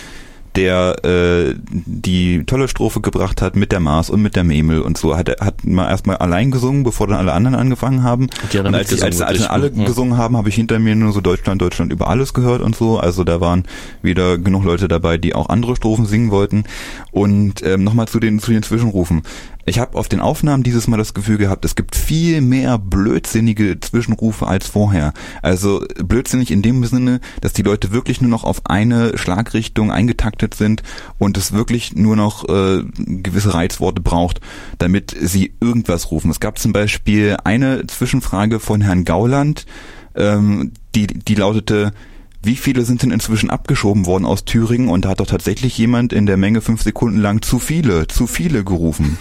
der äh, die tolle Strophe gebracht hat mit der Maas und mit der Memel und so. Hat er hat mal erstmal allein gesungen, bevor dann alle anderen angefangen haben. Und, und als, ich, als, als alle ja. gesungen haben, habe ich hinter mir nur so Deutschland, Deutschland über alles gehört und so. Also da waren wieder genug Leute dabei, die auch andere Strophen singen wollten. Und ähm, nochmal zu den zu den Zwischenrufen. Ich habe auf den Aufnahmen dieses Mal das Gefühl gehabt, es gibt viel mehr blödsinnige Zwischenrufe als vorher. Also blödsinnig in dem Sinne, dass die Leute wirklich nur noch auf eine Schlagrichtung eingetaktet sind und es wirklich nur noch äh, gewisse Reizworte braucht, damit sie irgendwas rufen. Es gab zum Beispiel eine Zwischenfrage von Herrn Gauland, ähm, die, die lautete: Wie viele sind denn inzwischen abgeschoben worden aus Thüringen? Und da hat doch tatsächlich jemand in der Menge fünf Sekunden lang zu viele, zu viele gerufen.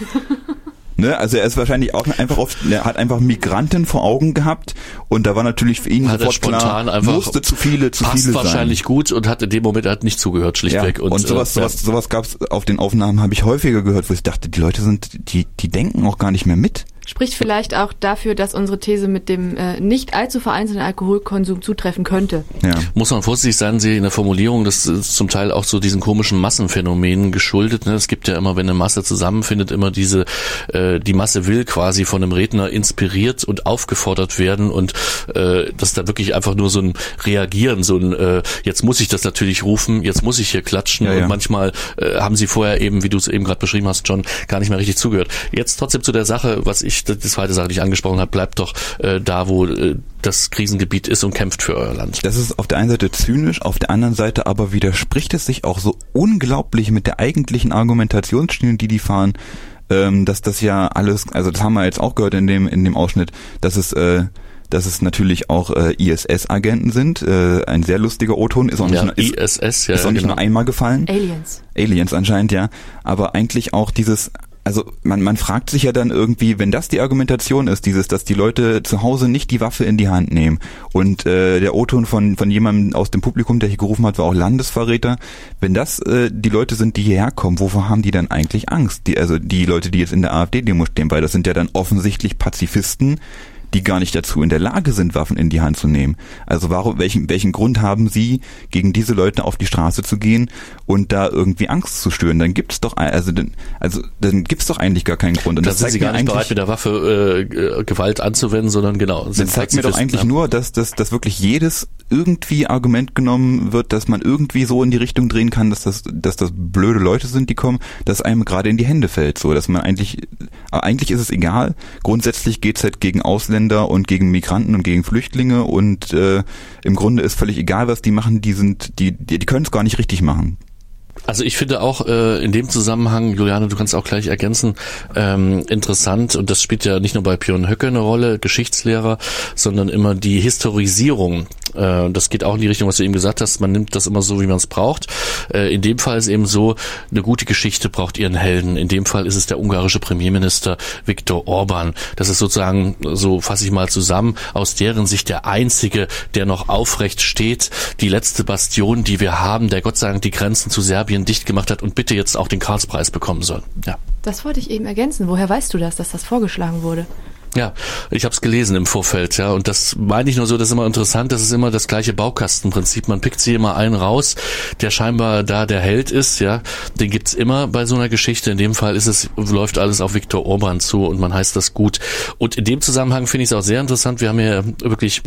Ne, also er ist wahrscheinlich auch einfach auf, er hat einfach Migranten vor Augen gehabt und da war natürlich für ihn hat sofort spontan klar, einfach musste zu viele, zu viele sein. Passt wahrscheinlich gut und hat in dem Moment halt nicht zugehört, schlichtweg. Ja, und, und sowas, äh, sowas, sowas gab's auf den Aufnahmen, habe ich häufiger gehört, wo ich dachte, die Leute sind, die, die denken auch gar nicht mehr mit. Spricht vielleicht auch dafür, dass unsere These mit dem äh, nicht allzu vereinzelten Alkoholkonsum zutreffen könnte. Ja. Muss man vorsichtig sein, Sie in der Formulierung, das ist zum Teil auch so diesen komischen Massenphänomenen geschuldet. Ne? Es gibt ja immer, wenn eine Masse zusammenfindet, immer diese, äh, die Masse will quasi von einem Redner inspiriert und aufgefordert werden und äh, das ist da wirklich einfach nur so ein Reagieren, so ein, äh, jetzt muss ich das natürlich rufen, jetzt muss ich hier klatschen ja, und ja. manchmal äh, haben Sie vorher eben, wie du es eben gerade beschrieben hast, John, gar nicht mehr richtig zugehört. Jetzt trotzdem zu der Sache, was ich die zweite Sache, die ich angesprochen habe, bleibt doch äh, da, wo äh, das Krisengebiet ist und kämpft für euer Land. Das ist auf der einen Seite zynisch, auf der anderen Seite aber widerspricht es sich auch so unglaublich mit der eigentlichen Argumentationsschiene, die die fahren, ähm, dass das ja alles, also das haben wir jetzt auch gehört in dem in dem Ausschnitt, dass es äh, dass es natürlich auch äh, I S S-Agenten sind. Äh, ein sehr lustiger O-Ton. Ist auch nicht, ja, nur, ist, I S S, ja, ist auch nicht genau. nur einmal gefallen. Aliens. Aliens anscheinend, ja. Aber eigentlich auch dieses, also man, man fragt sich ja dann irgendwie, wenn das die Argumentation ist, dieses, dass die Leute zu Hause nicht die Waffe in die Hand nehmen und äh, der O-Ton von von jemandem aus dem Publikum, der hier gerufen hat, war auch Landesverräter. Wenn das äh, die Leute sind, die hierher kommen, wovor haben die dann eigentlich Angst? Die, also die Leute, die jetzt in der AfD-Demo stehen, weil das sind ja dann offensichtlich Pazifisten, die gar nicht dazu in der Lage sind, Waffen in die Hand zu nehmen. Also warum, welchen, welchen Grund haben sie, gegen diese Leute auf die Straße zu gehen und da irgendwie Angst zu stören? Dann gibt's doch, also dann, also dann gibt's doch eigentlich gar keinen Grund. Und das, das sind sie gar nicht bereit, mit der Waffe äh, Gewalt anzuwenden, sondern genau. Das zeigt mir doch eigentlich ja. nur, dass, dass, dass wirklich jedes irgendwie Argument genommen wird, dass man irgendwie so in die Richtung drehen kann, dass das, dass das blöde Leute sind, die kommen, dass einem gerade in die Hände fällt, so, dass man eigentlich, aber eigentlich ist es egal. Grundsätzlich geht's halt gegen Ausländer und gegen Migranten und gegen Flüchtlinge und äh, im Grunde ist völlig egal, was die machen. Die sind, die, die, die können es gar nicht richtig machen. Also ich finde auch äh, in dem Zusammenhang, Juliane, du kannst auch gleich ergänzen, ähm, interessant, und das spielt ja nicht nur bei Björn Höcke eine Rolle, Geschichtslehrer, sondern immer die Historisierung. Äh, das geht auch in die Richtung, was du eben gesagt hast, man nimmt das immer so, wie man es braucht. Äh, in dem Fall ist eben so, eine gute Geschichte braucht ihren Helden. In dem Fall ist es der ungarische Premierminister Viktor Orban. Das ist sozusagen, so fasse ich mal zusammen, aus deren Sicht der einzige, der noch aufrecht steht, die letzte Bastion, die wir haben, der Gott sei Dank die Grenzen zu Serbien dicht gemacht hat und bitte jetzt auch den Karlspreis bekommen soll. Ja. Das wollte ich eben ergänzen. Woher weißt du das, dass das vorgeschlagen wurde? Ja, ich habe es gelesen im Vorfeld, ja, und das meine ich nur so, das ist immer interessant, das ist immer das gleiche Baukastenprinzip, man pickt sich immer einen raus, der scheinbar da der Held ist, ja, den gibt's immer bei so einer Geschichte, in dem Fall ist es, läuft alles auf Viktor Orban zu und man heißt das gut. Und in dem Zusammenhang finde ich es auch sehr interessant, wir haben hier wirklich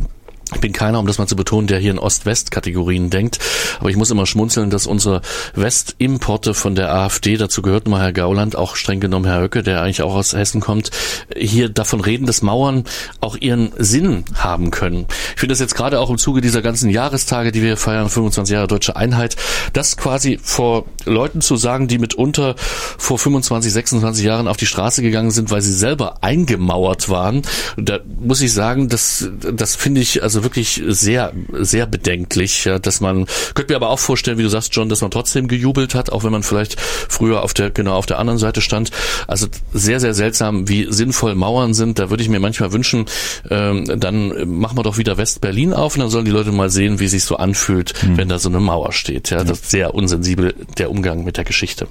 Ich bin keiner, um das mal zu betonen, der hier in Ost-West-Kategorien denkt. Aber ich muss immer schmunzeln, dass unsere Westimporte von der AfD, dazu gehört mal Herr Gauland, auch streng genommen Herr Höcke, der eigentlich auch aus Hessen kommt, hier davon reden, dass Mauern auch ihren Sinn haben können. Ich finde das jetzt gerade auch im Zuge dieser ganzen Jahrestage, die wir feiern, fünfundzwanzig Jahre Deutsche Einheit, das quasi vor Leuten zu sagen, die mitunter vor fünfundzwanzig, sechsundzwanzig Jahren auf die Straße gegangen sind, weil sie selber eingemauert waren. Da muss ich sagen, das, das finde ich also wirklich sehr, sehr bedenklich, ja, dass man, könnte mir aber auch vorstellen, wie du sagst, John, dass man trotzdem gejubelt hat, auch wenn man vielleicht früher auf der, genau auf der anderen Seite stand. Also sehr, sehr seltsam, wie sinnvoll Mauern sind. Da würde ich mir manchmal wünschen, ähm, dann machen wir doch wieder West-Berlin auf und dann sollen die Leute mal sehen, wie es sich so anfühlt, hm. wenn da so eine Mauer steht. Ja, das ist sehr unsensibel, der Umgang mit der Geschichte.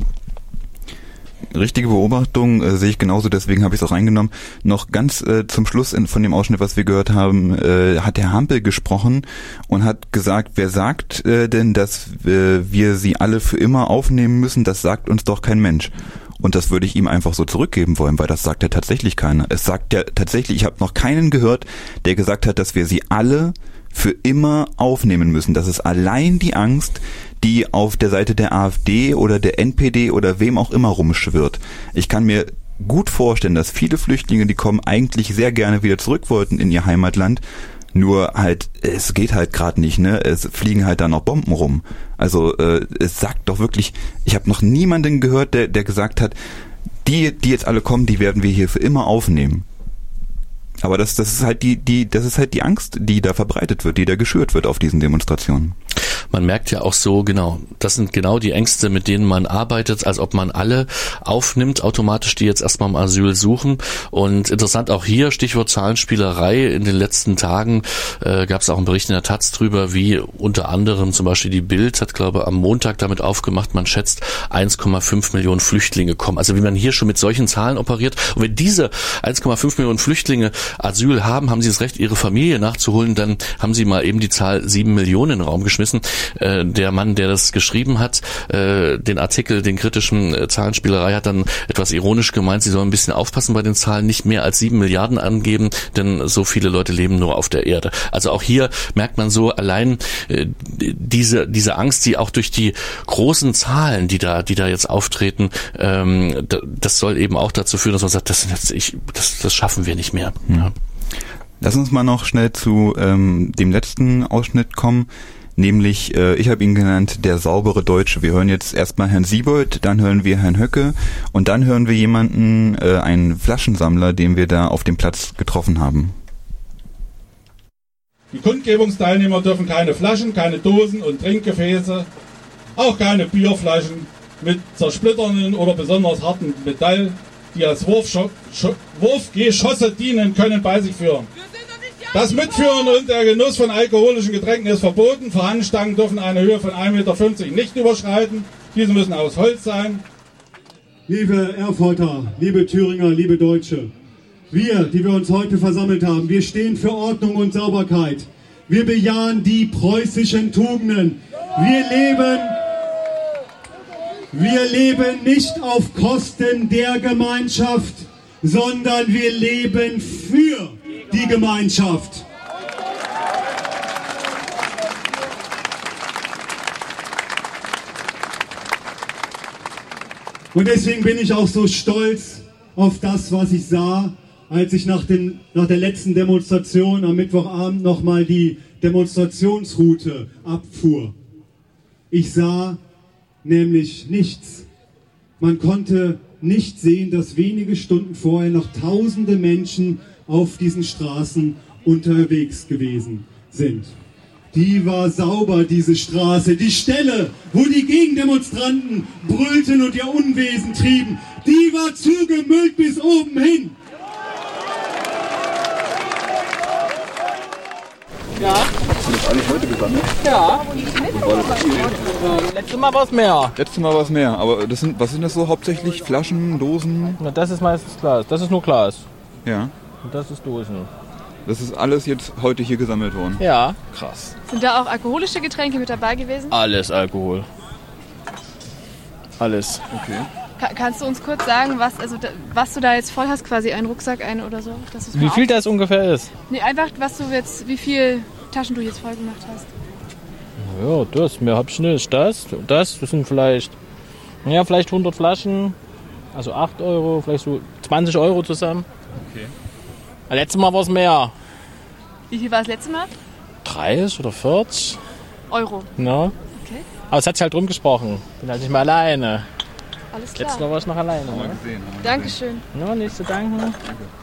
Richtige Beobachtung, äh, sehe ich genauso, deswegen habe ich es auch reingenommen. Noch ganz äh, zum Schluss in, von dem Ausschnitt, was wir gehört haben, äh, hat Herr Hampel gesprochen und hat gesagt, wer sagt äh, denn, dass äh, wir sie alle für immer aufnehmen müssen, das sagt uns doch kein Mensch. Und das würde ich ihm einfach so zurückgeben wollen, weil das sagt ja tatsächlich keiner. Es sagt ja tatsächlich, ich habe noch keinen gehört, der gesagt hat, dass wir sie alle für immer aufnehmen müssen. Das ist allein die Angst, die auf der Seite der AfD oder der N P D oder wem auch immer rumschwirrt. Ich kann mir gut vorstellen, dass viele Flüchtlinge, die kommen, eigentlich sehr gerne wieder zurück wollten in ihr Heimatland. Nur halt, es geht halt gerade nicht, ne? Es fliegen halt da noch Bomben rum. Also äh, es sagt doch wirklich, ich habe noch niemanden gehört, der, der gesagt hat, die, die jetzt alle kommen, die werden wir hier für immer aufnehmen. Aber das, das ist halt die, die, das ist halt die Angst, die da verbreitet wird, die da geschürt wird auf diesen Demonstrationen. Man merkt ja auch so, genau, das sind genau die Ängste, mit denen man arbeitet, als ob man alle aufnimmt, automatisch, die jetzt erstmal im Asyl suchen. Und interessant auch hier, Stichwort Zahlenspielerei, in den letzten Tagen äh, gab es auch einen Bericht in der Taz drüber, wie unter anderem zum Beispiel die Bild hat, glaube ich, am Montag damit aufgemacht, man schätzt eins Komma fünf Millionen Flüchtlinge kommen. Also wie man hier schon mit solchen Zahlen operiert. Und wenn diese eins Komma fünf Millionen Flüchtlinge Asyl haben, haben sie das Recht, ihre Familie nachzuholen, dann haben sie mal eben die Zahl sieben Millionen in den Raum geschmissen. Äh, der Mann, der das geschrieben hat, äh, den Artikel, den kritischen äh, Zahlenspielerei, hat dann etwas ironisch gemeint, sie sollen ein bisschen aufpassen bei den Zahlen, nicht mehr als sieben Milliarden angeben, denn so viele Leute leben nur auf der Erde. Also auch hier merkt man so allein äh, diese diese Angst, die auch durch die großen Zahlen, die da die da jetzt auftreten, ähm, das soll eben auch dazu führen, dass man sagt, das, das, ich, das, das schaffen wir nicht mehr. Hm. Ja. Lass uns mal noch schnell zu ähm, dem letzten Ausschnitt kommen. Nämlich, äh, ich habe ihn genannt, der saubere Deutsche. Wir hören jetzt erstmal Herrn Siebold, dann hören wir Herrn Höcke und dann hören wir jemanden, äh, einen Flaschensammler, den wir da auf dem Platz getroffen haben. Die Kundgebungsteilnehmer dürfen keine Flaschen, keine Dosen und Trinkgefäße, auch keine Bierflaschen mit zersplitternden oder besonders harten Metall, die als Wurfscho- Scho- Wurfgeschosse dienen können, bei sich führen. Das Mitführen und der Genuss von alkoholischen Getränken ist verboten. Fahnenstangen dürfen eine Höhe von ein Meter fünfzig nicht überschreiten. Diese müssen aus Holz sein. Liebe Erfurter, liebe Thüringer, liebe Deutsche, wir, die wir uns heute versammelt haben, wir stehen für Ordnung und Sauberkeit. Wir bejahen die preußischen Tugenden. Wir leben, wir leben nicht auf Kosten der Gemeinschaft, sondern wir leben für die Gemeinschaft. Und deswegen bin ich auch so stolz auf das, was ich sah, als ich nach, den, nach der letzten Demonstration am Mittwochabend nochmal die Demonstrationsroute abfuhr. Ich sah nämlich nichts. Man konnte nicht sehen, dass wenige Stunden vorher noch tausende Menschen auf diesen Straßen unterwegs gewesen sind. Die war sauber, diese Straße. Die Stelle, wo die Gegendemonstranten brüllten und ihr Unwesen trieben, die war zugemüllt bis oben hin. Ja. Hast du das alles heute gesammelt? Ja. Und war das viel? Äh, letztes Mal war es mehr. Letztes Mal war es mehr, aber das sind, was sind das so hauptsächlich? Flaschen, Dosen? Na, das ist meistens Glas. Das ist nur Glas. Ja. Und das ist Dosen. Das ist alles jetzt heute hier gesammelt worden? Ja. Krass. Sind da auch alkoholische Getränke mit dabei gewesen? Alles Alkohol. Alles. Okay. Ka- kannst du uns kurz sagen, was, also, da, was du da jetzt voll hast, quasi, einen Rucksack, einen oder so? Dass Wie viel das ungefähr ist? Nee, einfach, was du jetzt, wie viel Taschentuch jetzt voll gemacht hast? Ja, das, mehr hab ich nicht. Das, das, das sind vielleicht, ja, vielleicht hundert Flaschen, also acht Euro, vielleicht so zwanzig Euro zusammen. Okay. Letztes Mal war es mehr. Wie viel war das letzte Mal? dreißig oder vierzig. Euro. Ja. Okay. Aber es hat sich halt rumgesprochen. Bin halt nicht mehr alleine. Alles klar. Letztes Mal war ich noch alleine. Ne? Dankeschön. Ja, nicht zu danken. Danke.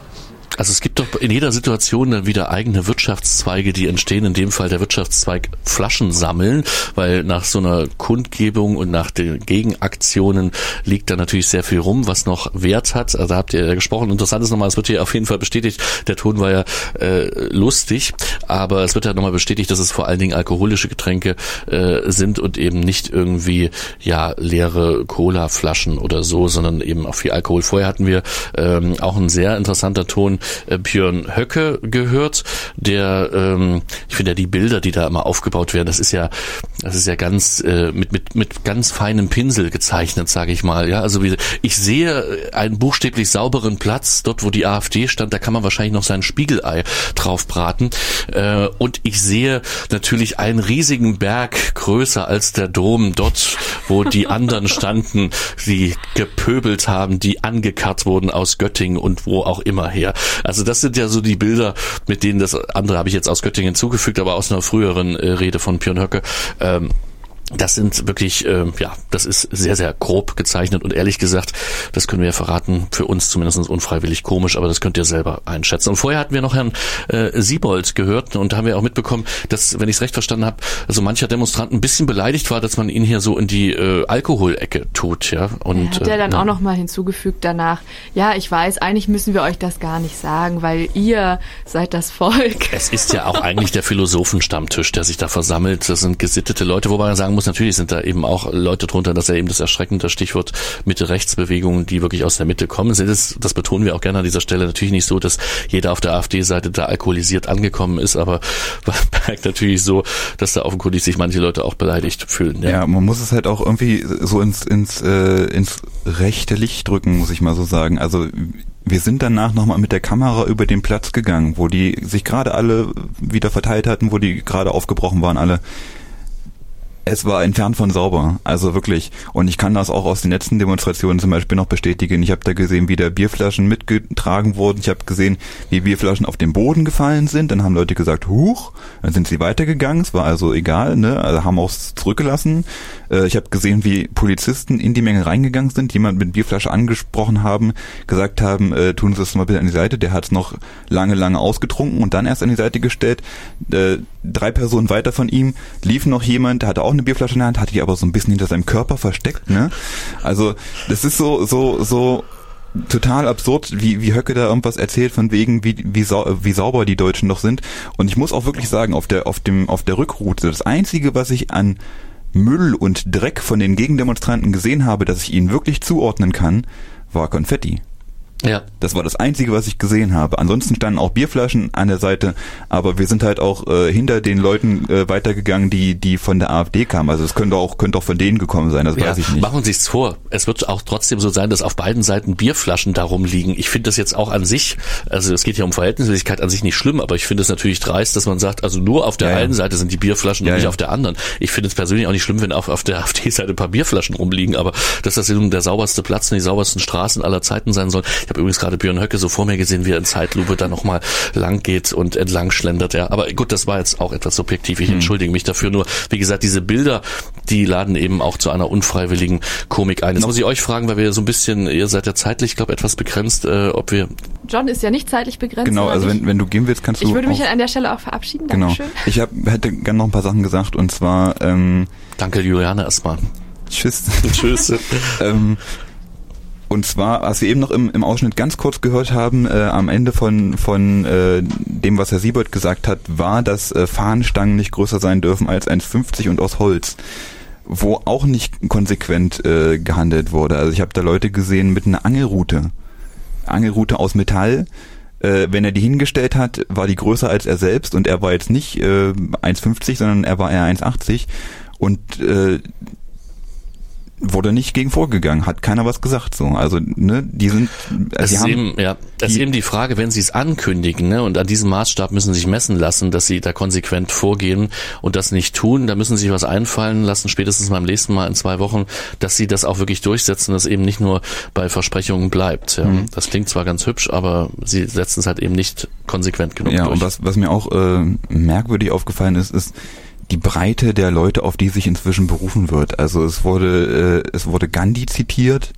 Also es gibt doch in jeder Situation dann wieder eigene Wirtschaftszweige, die entstehen. In dem Fall der Wirtschaftszweig Flaschen sammeln, weil nach so einer Kundgebung und nach den Gegenaktionen liegt da natürlich sehr viel rum, was noch Wert hat. Also da habt ihr ja gesprochen. Interessant ist nochmal, es wird hier auf jeden Fall bestätigt, der Ton war ja äh, lustig, aber es wird ja nochmal bestätigt, dass es vor allen Dingen alkoholische Getränke äh, sind und eben nicht irgendwie ja leere Cola-Flaschen oder so, sondern eben auch viel Alkohol. Vorher hatten wir ähm, auch ein sehr interessanter Ton, Björn Höcke gehört, der, ähm, ich finde ja die Bilder, die da immer aufgebaut werden, das ist ja, das ist ja ganz äh, mit mit mit ganz feinem Pinsel gezeichnet, sage ich mal. Ja, also wie, ich sehe einen buchstäblich sauberen Platz, dort wo die AfD stand, da kann man wahrscheinlich noch sein Spiegelei drauf braten. Äh, und ich sehe natürlich einen riesigen Berg größer als der Dom, dort wo die anderen standen, die gepöbelt haben, die angekarrt wurden aus Göttingen und wo auch immer her. Also das sind ja so die Bilder, mit denen das andere habe ich jetzt aus Göttingen hinzugefügt, aber aus einer früheren äh, Rede von Björn Höcke. Ähm, Das sind wirklich, äh, ja, das ist sehr, sehr grob gezeichnet und ehrlich gesagt, das können wir ja verraten, für uns zumindest unfreiwillig komisch, aber das könnt ihr selber einschätzen. Und vorher hatten wir noch Herrn äh, Siebold gehört und da haben wir auch mitbekommen, dass, wenn ich es recht verstanden habe, also mancher Demonstrant ein bisschen beleidigt war, dass man ihn hier so in die äh, Alkoholecke tut, ja. Und hat er dann äh, auch noch mal hinzugefügt danach, ja, ich weiß, eigentlich müssen wir euch das gar nicht sagen, weil ihr seid das Volk. Es ist ja auch eigentlich der Philosophenstammtisch, der sich da versammelt. Das sind gesittete Leute, wobei man sagen muss, natürlich sind da eben auch Leute drunter, das ist ja eben das erschreckende Stichwort Mitte-Rechts-Bewegungen, die wirklich aus der Mitte kommen. Das, ist, das betonen wir auch gerne an dieser Stelle. Natürlich nicht so, dass jeder auf der AfD-Seite da alkoholisiert angekommen ist, aber man merkt natürlich so, dass da offenkundig sich manche Leute auch beleidigt fühlen. Ja, ja man muss es halt auch irgendwie so ins, ins, äh, ins rechte Licht drücken, muss ich mal so sagen. Also wir sind danach nochmal mit der Kamera über den Platz gegangen, wo die sich gerade alle wieder verteilt hatten, wo die gerade aufgebrochen waren, alle. Es war entfernt von sauber, also wirklich. Und ich kann das auch aus den letzten Demonstrationen zum Beispiel noch bestätigen. Ich habe da gesehen, wie da Bierflaschen mitgetragen wurden. Ich habe gesehen, wie Bierflaschen auf den Boden gefallen sind. Dann haben Leute gesagt, huch, dann sind sie weitergegangen. Es war also egal, ne? Also haben auch zurückgelassen. Ich habe gesehen, wie Polizisten in die Menge reingegangen sind, jemand mit Bierflasche angesprochen haben, gesagt haben, äh, tun Sie das mal bitte an die Seite. Der hat es noch lange, lange ausgetrunken und dann erst an die Seite gestellt. Äh, drei Personen weiter von ihm lief noch jemand, der hatte auch eine Bierflasche in der Hand, hatte die aber so ein bisschen hinter seinem Körper versteckt, ne? Also das ist so so so total absurd, wie wie Höcke da irgendwas erzählt von wegen wie wie, sau, wie sauber die Deutschen doch sind. Und ich muss auch wirklich sagen, auf der auf dem auf der Rückroute, das Einzige, was ich an Müll und Dreck von den Gegendemonstranten gesehen habe, dass ich ihnen wirklich zuordnen kann, war Konfetti. Ja. Das war das Einzige, was ich gesehen habe. Ansonsten standen auch Bierflaschen an der Seite, aber wir sind halt auch äh, hinter den Leuten äh, weitergegangen, die die von der AfD kamen. Also es könnte auch könnte auch von denen gekommen sein, das ja, weiß ich nicht. Machen Sie es vor. Es wird auch trotzdem so sein, dass auf beiden Seiten Bierflaschen darum liegen. Ich finde das jetzt auch an sich, also es geht ja um Verhältnismäßigkeit, an sich nicht schlimm, aber ich finde es natürlich dreist, dass man sagt, also nur auf der ja, einen ja. Seite sind die Bierflaschen ja, und nicht ja. auf der anderen. Ich finde es persönlich auch nicht schlimm, wenn auf, auf der AfD-Seite ein paar Bierflaschen rumliegen, aber dass das nun der sauberste Platz und die saubersten Straßen aller Zeiten sein soll. Ich habe übrigens gerade Björn Höcke so vor mir gesehen, wie er in Zeitlupe da nochmal lang geht und entlang schlendert. Ja. Aber gut, das war jetzt auch etwas subjektiv. Ich entschuldige mich dafür. Nur, wie gesagt, diese Bilder, die laden eben auch zu einer unfreiwilligen Komik ein. Jetzt muss ich euch fragen, weil wir so ein bisschen, ihr seid ja zeitlich, ich glaube, etwas begrenzt, äh, ob wir... John ist ja nicht zeitlich begrenzt. Genau, also wenn, wenn du gehen willst, kannst du... Ich würde mich auch, an der Stelle auch verabschieden. Genau. Dankeschön. Ich hab, hätte gerne noch ein paar Sachen gesagt und zwar... Ähm, Danke, Juliane, erstmal. Tschüss. Tschüss. ähm, Und zwar, was wir eben noch im, im Ausschnitt ganz kurz gehört haben, äh, am Ende von von äh, dem, was Herr Siebold gesagt hat, war, dass äh, Fahnenstangen nicht größer sein dürfen als eins fünfzig und aus Holz, wo auch nicht konsequent äh, gehandelt wurde. Also ich habe da Leute gesehen mit einer Angelrute, Angelrute aus Metall. Äh, wenn er die hingestellt hat, war die größer als er selbst und er war jetzt nicht äh, eins fünfzig, sondern er war eher eins achtzig und äh, wurde nicht gegen vorgegangen, hat keiner was gesagt, so. Also, ne, die sind, es die ist haben, eben, ja, es ist eben die Frage, wenn sie es ankündigen, ne, und an diesem Maßstab müssen sie sich messen lassen, dass sie da konsequent vorgehen und das nicht tun, da müssen sie sich was einfallen lassen, spätestens beim nächsten Mal in zwei Wochen, dass sie das auch wirklich durchsetzen, dass eben nicht nur bei Versprechungen bleibt, ja. Mhm. Das klingt zwar ganz hübsch, aber sie setzen es halt eben nicht konsequent genug ja, durch. Und was, was mir auch äh, merkwürdig aufgefallen ist, ist, die Breite der Leute, auf die sich inzwischen berufen wird. Also es wurde äh, es wurde Gandhi zitiert,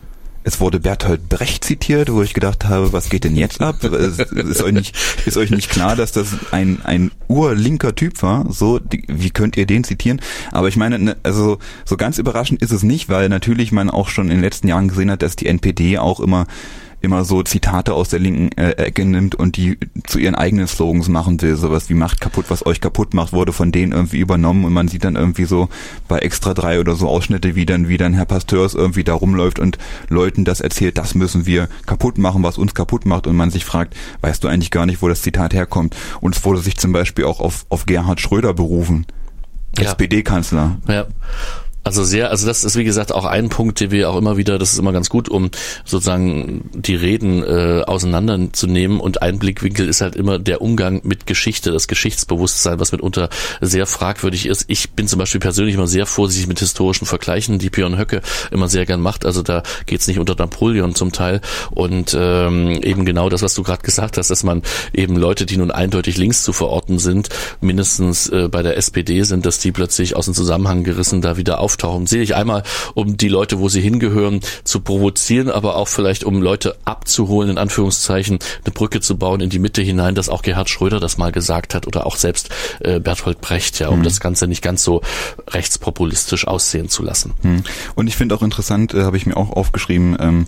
es wurde Bertolt Brecht zitiert, wo ich gedacht habe, was geht denn jetzt ab? ist, ist euch nicht ist euch nicht klar, dass das ein ein urlinker Typ war? So, die, wie könnt ihr den zitieren? Aber ich meine, ne, also so ganz überraschend ist es nicht, weil natürlich man auch schon in den letzten Jahren gesehen hat, dass die N P D auch immer immer so Zitate aus der linken äh, Ecke nimmt und die zu ihren eigenen Slogans machen will. Sowas wie macht kaputt, was euch kaputt macht, wurde von denen irgendwie übernommen und man sieht dann irgendwie so bei Extra drei oder so Ausschnitte, wie dann, wie dann Herr Pasteurs irgendwie da rumläuft und Leuten das erzählt, das müssen wir kaputt machen, was uns kaputt macht und man sich fragt, weißt du eigentlich gar nicht, wo das Zitat herkommt? Und es wurde sich zum Beispiel auch auf, auf Gerhard Schröder berufen. Ja. S P D-Kanzler. Ja. Also sehr, also das ist wie gesagt auch ein Punkt, den wir auch immer wieder, das ist immer ganz gut, um sozusagen die Reden äh, auseinanderzunehmen und ein Blickwinkel ist halt immer der Umgang mit Geschichte, das Geschichtsbewusstsein, was mitunter sehr fragwürdig ist. Ich bin zum Beispiel persönlich immer sehr vorsichtig mit historischen Vergleichen, die Björn Höcke immer sehr gern macht, also da geht's nicht unter Napoleon zum Teil und ähm, eben genau das, was du gerade gesagt hast, dass man eben Leute, die nun eindeutig links zu verorten sind, mindestens äh, bei der S P D sind, dass die plötzlich aus dem Zusammenhang gerissen da wieder auf auftauchen. Sehe ich einmal, um die Leute, wo sie hingehören, zu provozieren, aber auch vielleicht, um Leute abzuholen, in Anführungszeichen, eine Brücke zu bauen in die Mitte hinein, dass auch Gerhard Schröder das mal gesagt hat oder auch selbst äh, Bertolt Brecht, ja, um mhm. das Ganze nicht ganz so rechtspopulistisch aussehen zu lassen. Mhm. Und ich finde auch interessant, äh, habe ich mir auch aufgeschrieben, ähm,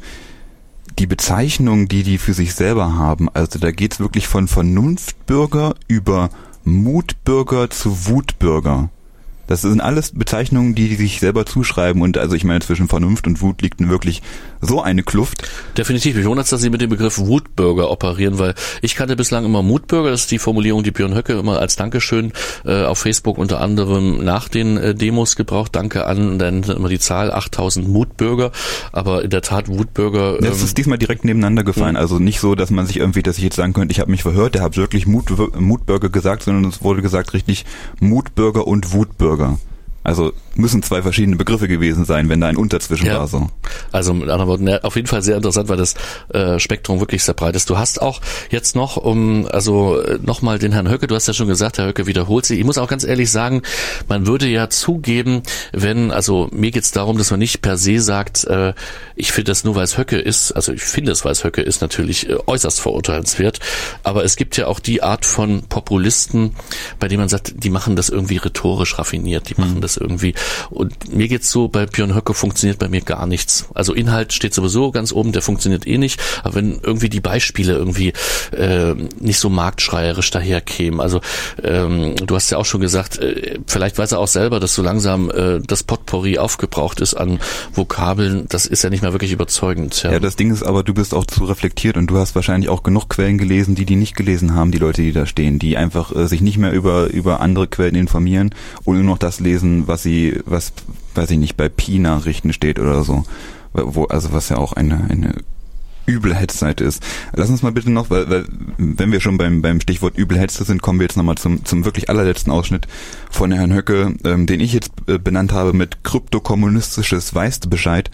die Bezeichnung, die die für sich selber haben, also da geht's wirklich von Vernunftbürger über Mutbürger zu Wutbürger. Das sind alles Bezeichnungen, die die sich selber zuschreiben und also ich meine, zwischen Vernunft und Wut liegt wirklich so eine Kluft. Definitiv. Mich wundert, dass Sie mit dem Begriff Wutbürger operieren, weil ich kannte bislang immer Mutbürger, das ist die Formulierung, die Björn Höcke immer als Dankeschön äh, auf Facebook unter anderem nach den äh, Demos gebraucht. Danke an, und dann immer die Zahl achttausend Mutbürger, aber in der Tat Wutbürger. Ähm, das ist diesmal direkt nebeneinander gefallen, mh. also nicht so, dass man sich irgendwie, dass ich jetzt sagen könnte, ich habe mich verhört, der hat wirklich Mut, Mutbürger gesagt, sondern es wurde gesagt richtig Mutbürger und Wutbürger. Also müssen zwei verschiedene Begriffe gewesen sein, wenn da ein Unter zwischen ja. war. So. Also mit anderen Worten, ja, auf jeden Fall sehr interessant, weil das äh, Spektrum wirklich sehr breit ist. Du hast auch jetzt noch, um also nochmal den Herrn Höcke, du hast ja schon gesagt, Herr Höcke wiederholt sich. Ich muss auch ganz ehrlich sagen, man würde ja zugeben, wenn, also mir geht's darum, dass man nicht per se sagt, äh, ich finde das nur, weil es Höcke ist, also ich finde es, weil es Höcke ist, natürlich äh, äußerst verurteilenswert, aber es gibt ja auch die Art von Populisten, bei denen man sagt, die machen das irgendwie rhetorisch raffiniert, die machen mhm. das irgendwie. Und mir geht's so, bei Björn Höcke funktioniert bei mir gar nichts. Also Inhalt steht sowieso ganz oben, der funktioniert eh nicht. Aber wenn irgendwie die Beispiele irgendwie äh, nicht so marktschreierisch daherkämen, also ähm, du hast ja auch schon gesagt, äh, vielleicht weiß er auch selber, dass so langsam äh, das Potpourri aufgebraucht ist an Vokabeln, das ist ja nicht mehr wirklich überzeugend. Ja. ja, das Ding ist aber, du bist auch zu reflektiert und du hast wahrscheinlich auch genug Quellen gelesen, die die nicht gelesen haben, die Leute, die da stehen, die einfach äh, sich nicht mehr über über andere Quellen informieren und nur noch das lesen, was sie, was, weiß ich nicht, bei Pi-Nachrichten steht oder so, wo, also was ja auch eine, eine üble Hetzseite ist. Lass uns mal bitte noch, weil, weil wenn wir schon beim, beim Stichwort üble Hetze sind, kommen wir jetzt nochmal zum, zum wirklich allerletzten Ausschnitt von Herrn Höcke, ähm, den ich jetzt äh, benannt habe mit kryptokommunistisches Weißt du Bescheid.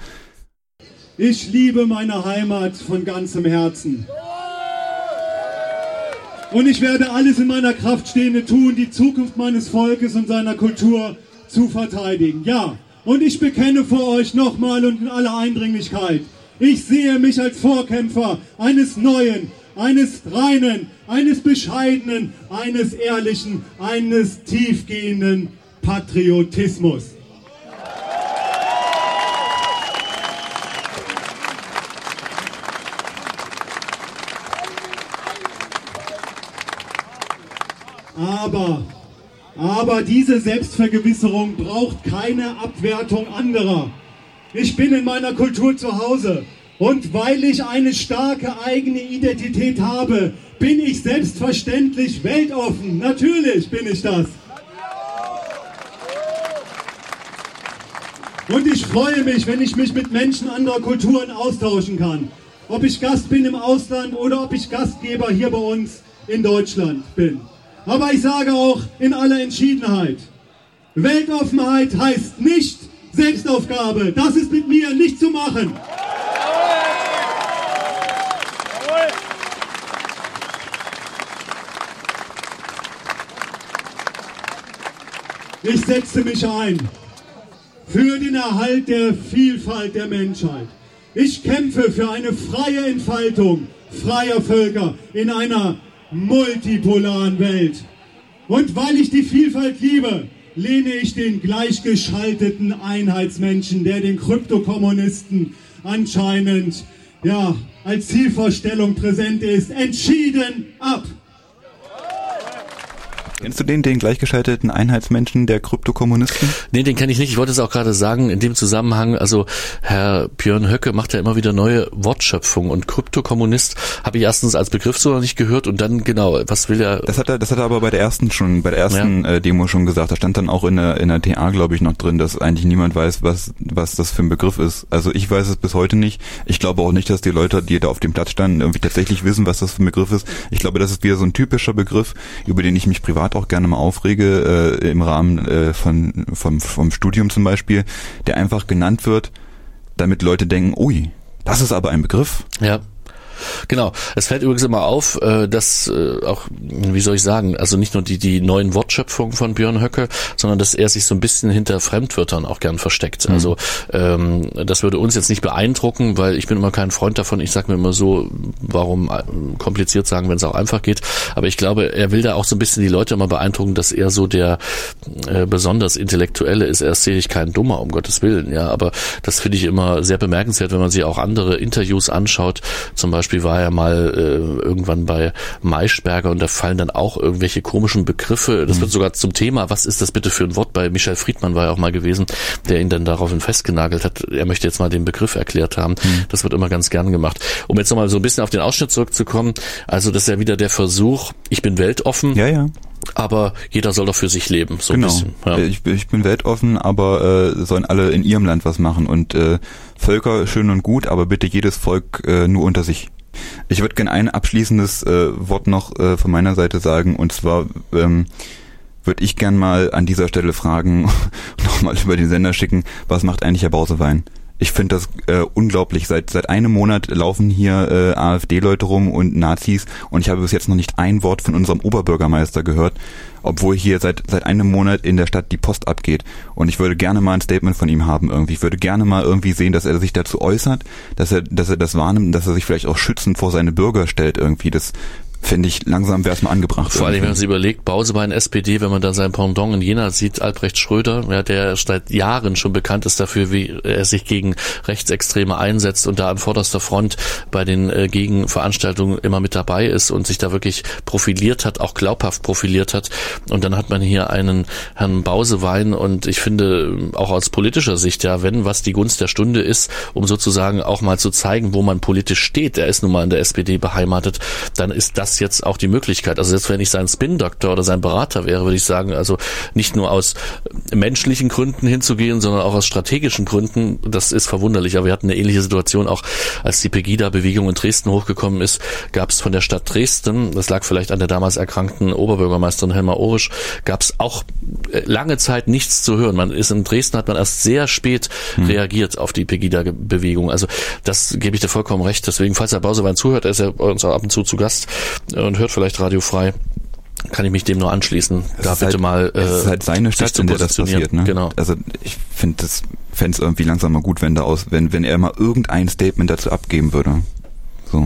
Ich liebe meine Heimat von ganzem Herzen. Und ich werde alles in meiner Kraft Stehende tun, die Zukunft meines Volkes und seiner Kultur zu verteidigen. Ja, und ich bekenne vor euch nochmal und in aller Eindringlichkeit, ich sehe mich als Vorkämpfer eines neuen, eines reinen, eines bescheidenen, eines ehrlichen, eines tiefgehenden Patriotismus. Aber, aber diese Selbstvergewisserung braucht keine Abwertung anderer. Ich bin in meiner Kultur zu Hause und weil ich eine starke eigene Identität habe, bin ich selbstverständlich weltoffen. Natürlich bin ich das. Und ich freue mich, wenn ich mich mit Menschen anderer Kulturen austauschen kann. Ob ich Gast bin im Ausland oder ob ich Gastgeber hier bei uns in Deutschland bin. Aber ich sage auch in aller Entschiedenheit, Weltoffenheit heißt nicht Selbstaufgabe. Das ist mit mir nicht zu machen. Ich setze mich ein für den Erhalt der Vielfalt der Menschheit. Ich kämpfe für eine freie Entfaltung freier Völker in einer multipolaren Welt. Und weil ich die Vielfalt liebe, lehne ich den gleichgeschalteten Einheitsmenschen, der den Kryptokommunisten anscheinend ja, als Zielvorstellung präsent ist, entschieden ab. Kennst du den, den gleichgeschalteten Einheitsmenschen der Kryptokommunisten? Nee, den kenne ich nicht. Ich wollte es auch gerade sagen, in dem Zusammenhang, also Herr Björn Höcke macht ja immer wieder neue Wortschöpfungen und Kryptokommunist habe ich erstens als Begriff so noch nicht gehört und dann, genau, was will er? Das hat er, das hat er aber bei der ersten schon, bei der ersten ja. äh, Demo schon gesagt. Da stand dann auch in der, in der T A, glaube ich, noch drin, dass eigentlich niemand weiß, was, was das für ein Begriff ist. Also ich weiß es bis heute nicht. Ich glaube auch nicht, dass die Leute, die da auf dem Platz standen, irgendwie tatsächlich wissen, was das für ein Begriff ist. Ich glaube, das ist wieder so ein typischer Begriff, über den ich mich privat auch gerne mal aufrege, äh, im Rahmen äh, von vom, vom Studium zum Beispiel, der einfach genannt wird, damit Leute denken, ui, das ist aber ein Begriff. Ja. Genau. Es fällt übrigens immer auf, dass auch, wie soll ich sagen, also nicht nur die die neuen Wortschöpfungen von Björn Höcke, sondern dass er sich so ein bisschen hinter Fremdwörtern auch gern versteckt. Mhm. Also ähm, das würde uns jetzt nicht beeindrucken, weil ich bin immer kein Freund davon. Ich sage mir immer so, warum kompliziert sagen, wenn es auch einfach geht. Aber ich glaube, er will da auch so ein bisschen die Leute immer beeindrucken, dass er so der äh, besonders Intellektuelle ist. Er ist sicherlich kein Dummer, um Gottes Willen. Ja, aber das finde ich immer sehr bemerkenswert, wenn man sich auch andere Interviews anschaut. Zum Beispiel war er mal äh, irgendwann bei Maischberger und da fallen dann auch irgendwelche komischen Begriffe. Das mhm. wird sogar zum Thema, was ist das bitte für ein Wort? Bei Michael Friedmann war er auch mal gewesen, der ihn dann daraufhin festgenagelt hat. Er möchte jetzt mal den Begriff erklärt haben. Mhm. Das wird immer ganz gern gemacht. Um jetzt nochmal so ein bisschen auf den Ausschnitt zurückzukommen, also das ist ja wieder der Versuch, ich bin weltoffen. Ja, ja. Aber jeder soll doch für sich leben, so genau. ein bisschen. Ja. Ich, ich bin weltoffen, aber äh, sollen alle in ihrem Land was machen. Und äh, Völker schön und gut, aber bitte jedes Volk äh, nur unter sich. Ich würde gerne ein abschließendes äh, Wort noch äh, von meiner Seite sagen, und zwar ähm, würde ich gern mal an dieser Stelle fragen, nochmal über den Sender schicken, was macht eigentlich Herr Bausewein? Ich finde das äh, unglaublich. Seit seit einem Monat laufen hier äh, AfD-Leute rum und Nazis und ich habe bis jetzt noch nicht ein Wort von unserem Oberbürgermeister gehört, obwohl hier seit seit einem Monat in der Stadt die Post abgeht. Und ich würde gerne mal ein Statement von ihm haben irgendwie. Ich würde gerne mal irgendwie sehen, dass er sich dazu äußert, dass er dass er das wahrnimmt, dass er sich vielleicht auch schützend vor seine Bürger stellt irgendwie. Das finde ich, langsam wäre es mal angebracht. Vor allem, wenn man sich überlegt, Bausewein S P D, wenn man dann sein Pendant in Jena sieht, Albrecht Schröder, ja, der seit Jahren schon bekannt ist dafür, wie er sich gegen Rechtsextreme einsetzt und da an vorderster Front bei den äh, Gegenveranstaltungen immer mit dabei ist und sich da wirklich profiliert hat, auch glaubhaft profiliert hat. Und dann hat man hier einen Herrn Bausewein und ich finde, auch aus politischer Sicht, ja, wenn was die Gunst der Stunde ist, um sozusagen auch mal zu zeigen, wo man politisch steht, er ist nun mal in der S P D beheimatet, dann ist das jetzt auch die Möglichkeit. Also jetzt, wenn ich sein Spin-Doktor oder sein Berater wäre, würde ich sagen, also nicht nur aus menschlichen Gründen hinzugehen, sondern auch aus strategischen Gründen. Das ist verwunderlich. Aber wir hatten eine ähnliche Situation auch, als die Pegida-Bewegung in Dresden hochgekommen ist, gab es von der Stadt Dresden, das lag vielleicht an der damals erkrankten Oberbürgermeisterin Helma Orisch, gab es auch lange Zeit nichts zu hören. Man ist in Dresden, hat man erst sehr spät hm. reagiert auf die Pegida-Bewegung. Also das gebe ich dir vollkommen recht. Deswegen, falls Herr Bausewein zuhört, er ist ja bei uns auch ab und zu zu Gast und hört vielleicht Radio Frei, kann ich mich dem nur anschließen. Es da bitte halt, mal. Äh, es ist halt seine Stadt, in der das passiert, ne? Genau. Also ich finde das, fände es irgendwie langsam mal gut, wenn da aus, wenn wenn er mal irgendein Statement dazu abgeben würde. So.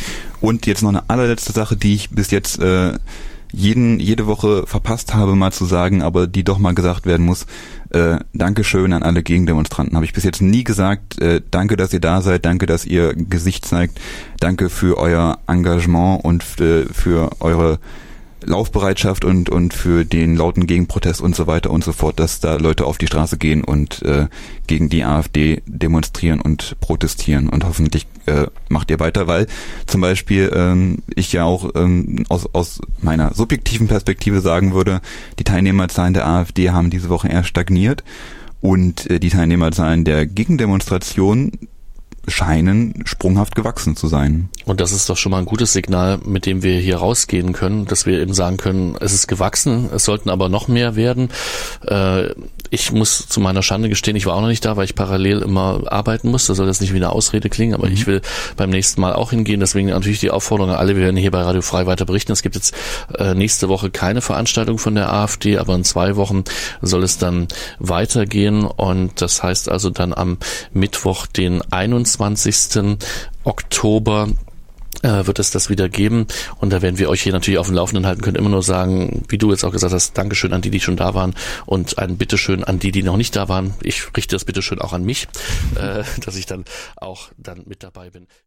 Und jetzt noch eine allerletzte Sache, die ich bis jetzt äh, jeden jede Woche verpasst habe, mal zu sagen, aber die doch mal gesagt werden muss. Äh, Dankeschön an alle Gegendemonstranten. Habe ich bis jetzt nie gesagt. Äh, danke, dass ihr da seid. Danke, dass ihr Gesicht zeigt. Danke für euer Engagement und äh, für eure Laufbereitschaft und und für den lauten Gegenprotest und so weiter und so fort, dass da Leute auf die Straße gehen und äh, gegen die AfD demonstrieren und protestieren. Und hoffentlich äh, macht ihr weiter, weil zum Beispiel ähm, ich ja auch ähm, aus, aus meiner subjektiven Perspektive sagen würde, die Teilnehmerzahlen der AfD haben diese Woche eher stagniert. Und äh, die Teilnehmerzahlen der Gegendemonstration scheinen sprunghaft gewachsen zu sein. Und das ist doch schon mal ein gutes Signal, mit dem wir hier rausgehen können, dass wir eben sagen können, es ist gewachsen, es sollten aber noch mehr werden. Äh, ich muss zu meiner Schande gestehen, ich war auch noch nicht da, weil ich parallel immer arbeiten muss. Da soll das nicht wie eine Ausrede klingen, aber mhm. ich will beim nächsten Mal auch hingehen. Deswegen natürlich die Aufforderung an alle, wir werden hier bei Radio Frei weiter berichten. Es gibt jetzt äh, nächste Woche keine Veranstaltung von der AfD, aber in zwei Wochen soll es dann weitergehen. Und das heißt also dann am Mittwoch, den einundzwanzigsten Oktober, wird es das wieder geben, und da werden wir euch hier natürlich auf dem Laufenden halten, können immer nur sagen, wie du jetzt auch gesagt hast, Dankeschön an die, die schon da waren, und ein Bitteschön an die, die noch nicht da waren. Ich richte das Bitteschön auch an mich, äh, dass ich dann auch dann mit dabei bin.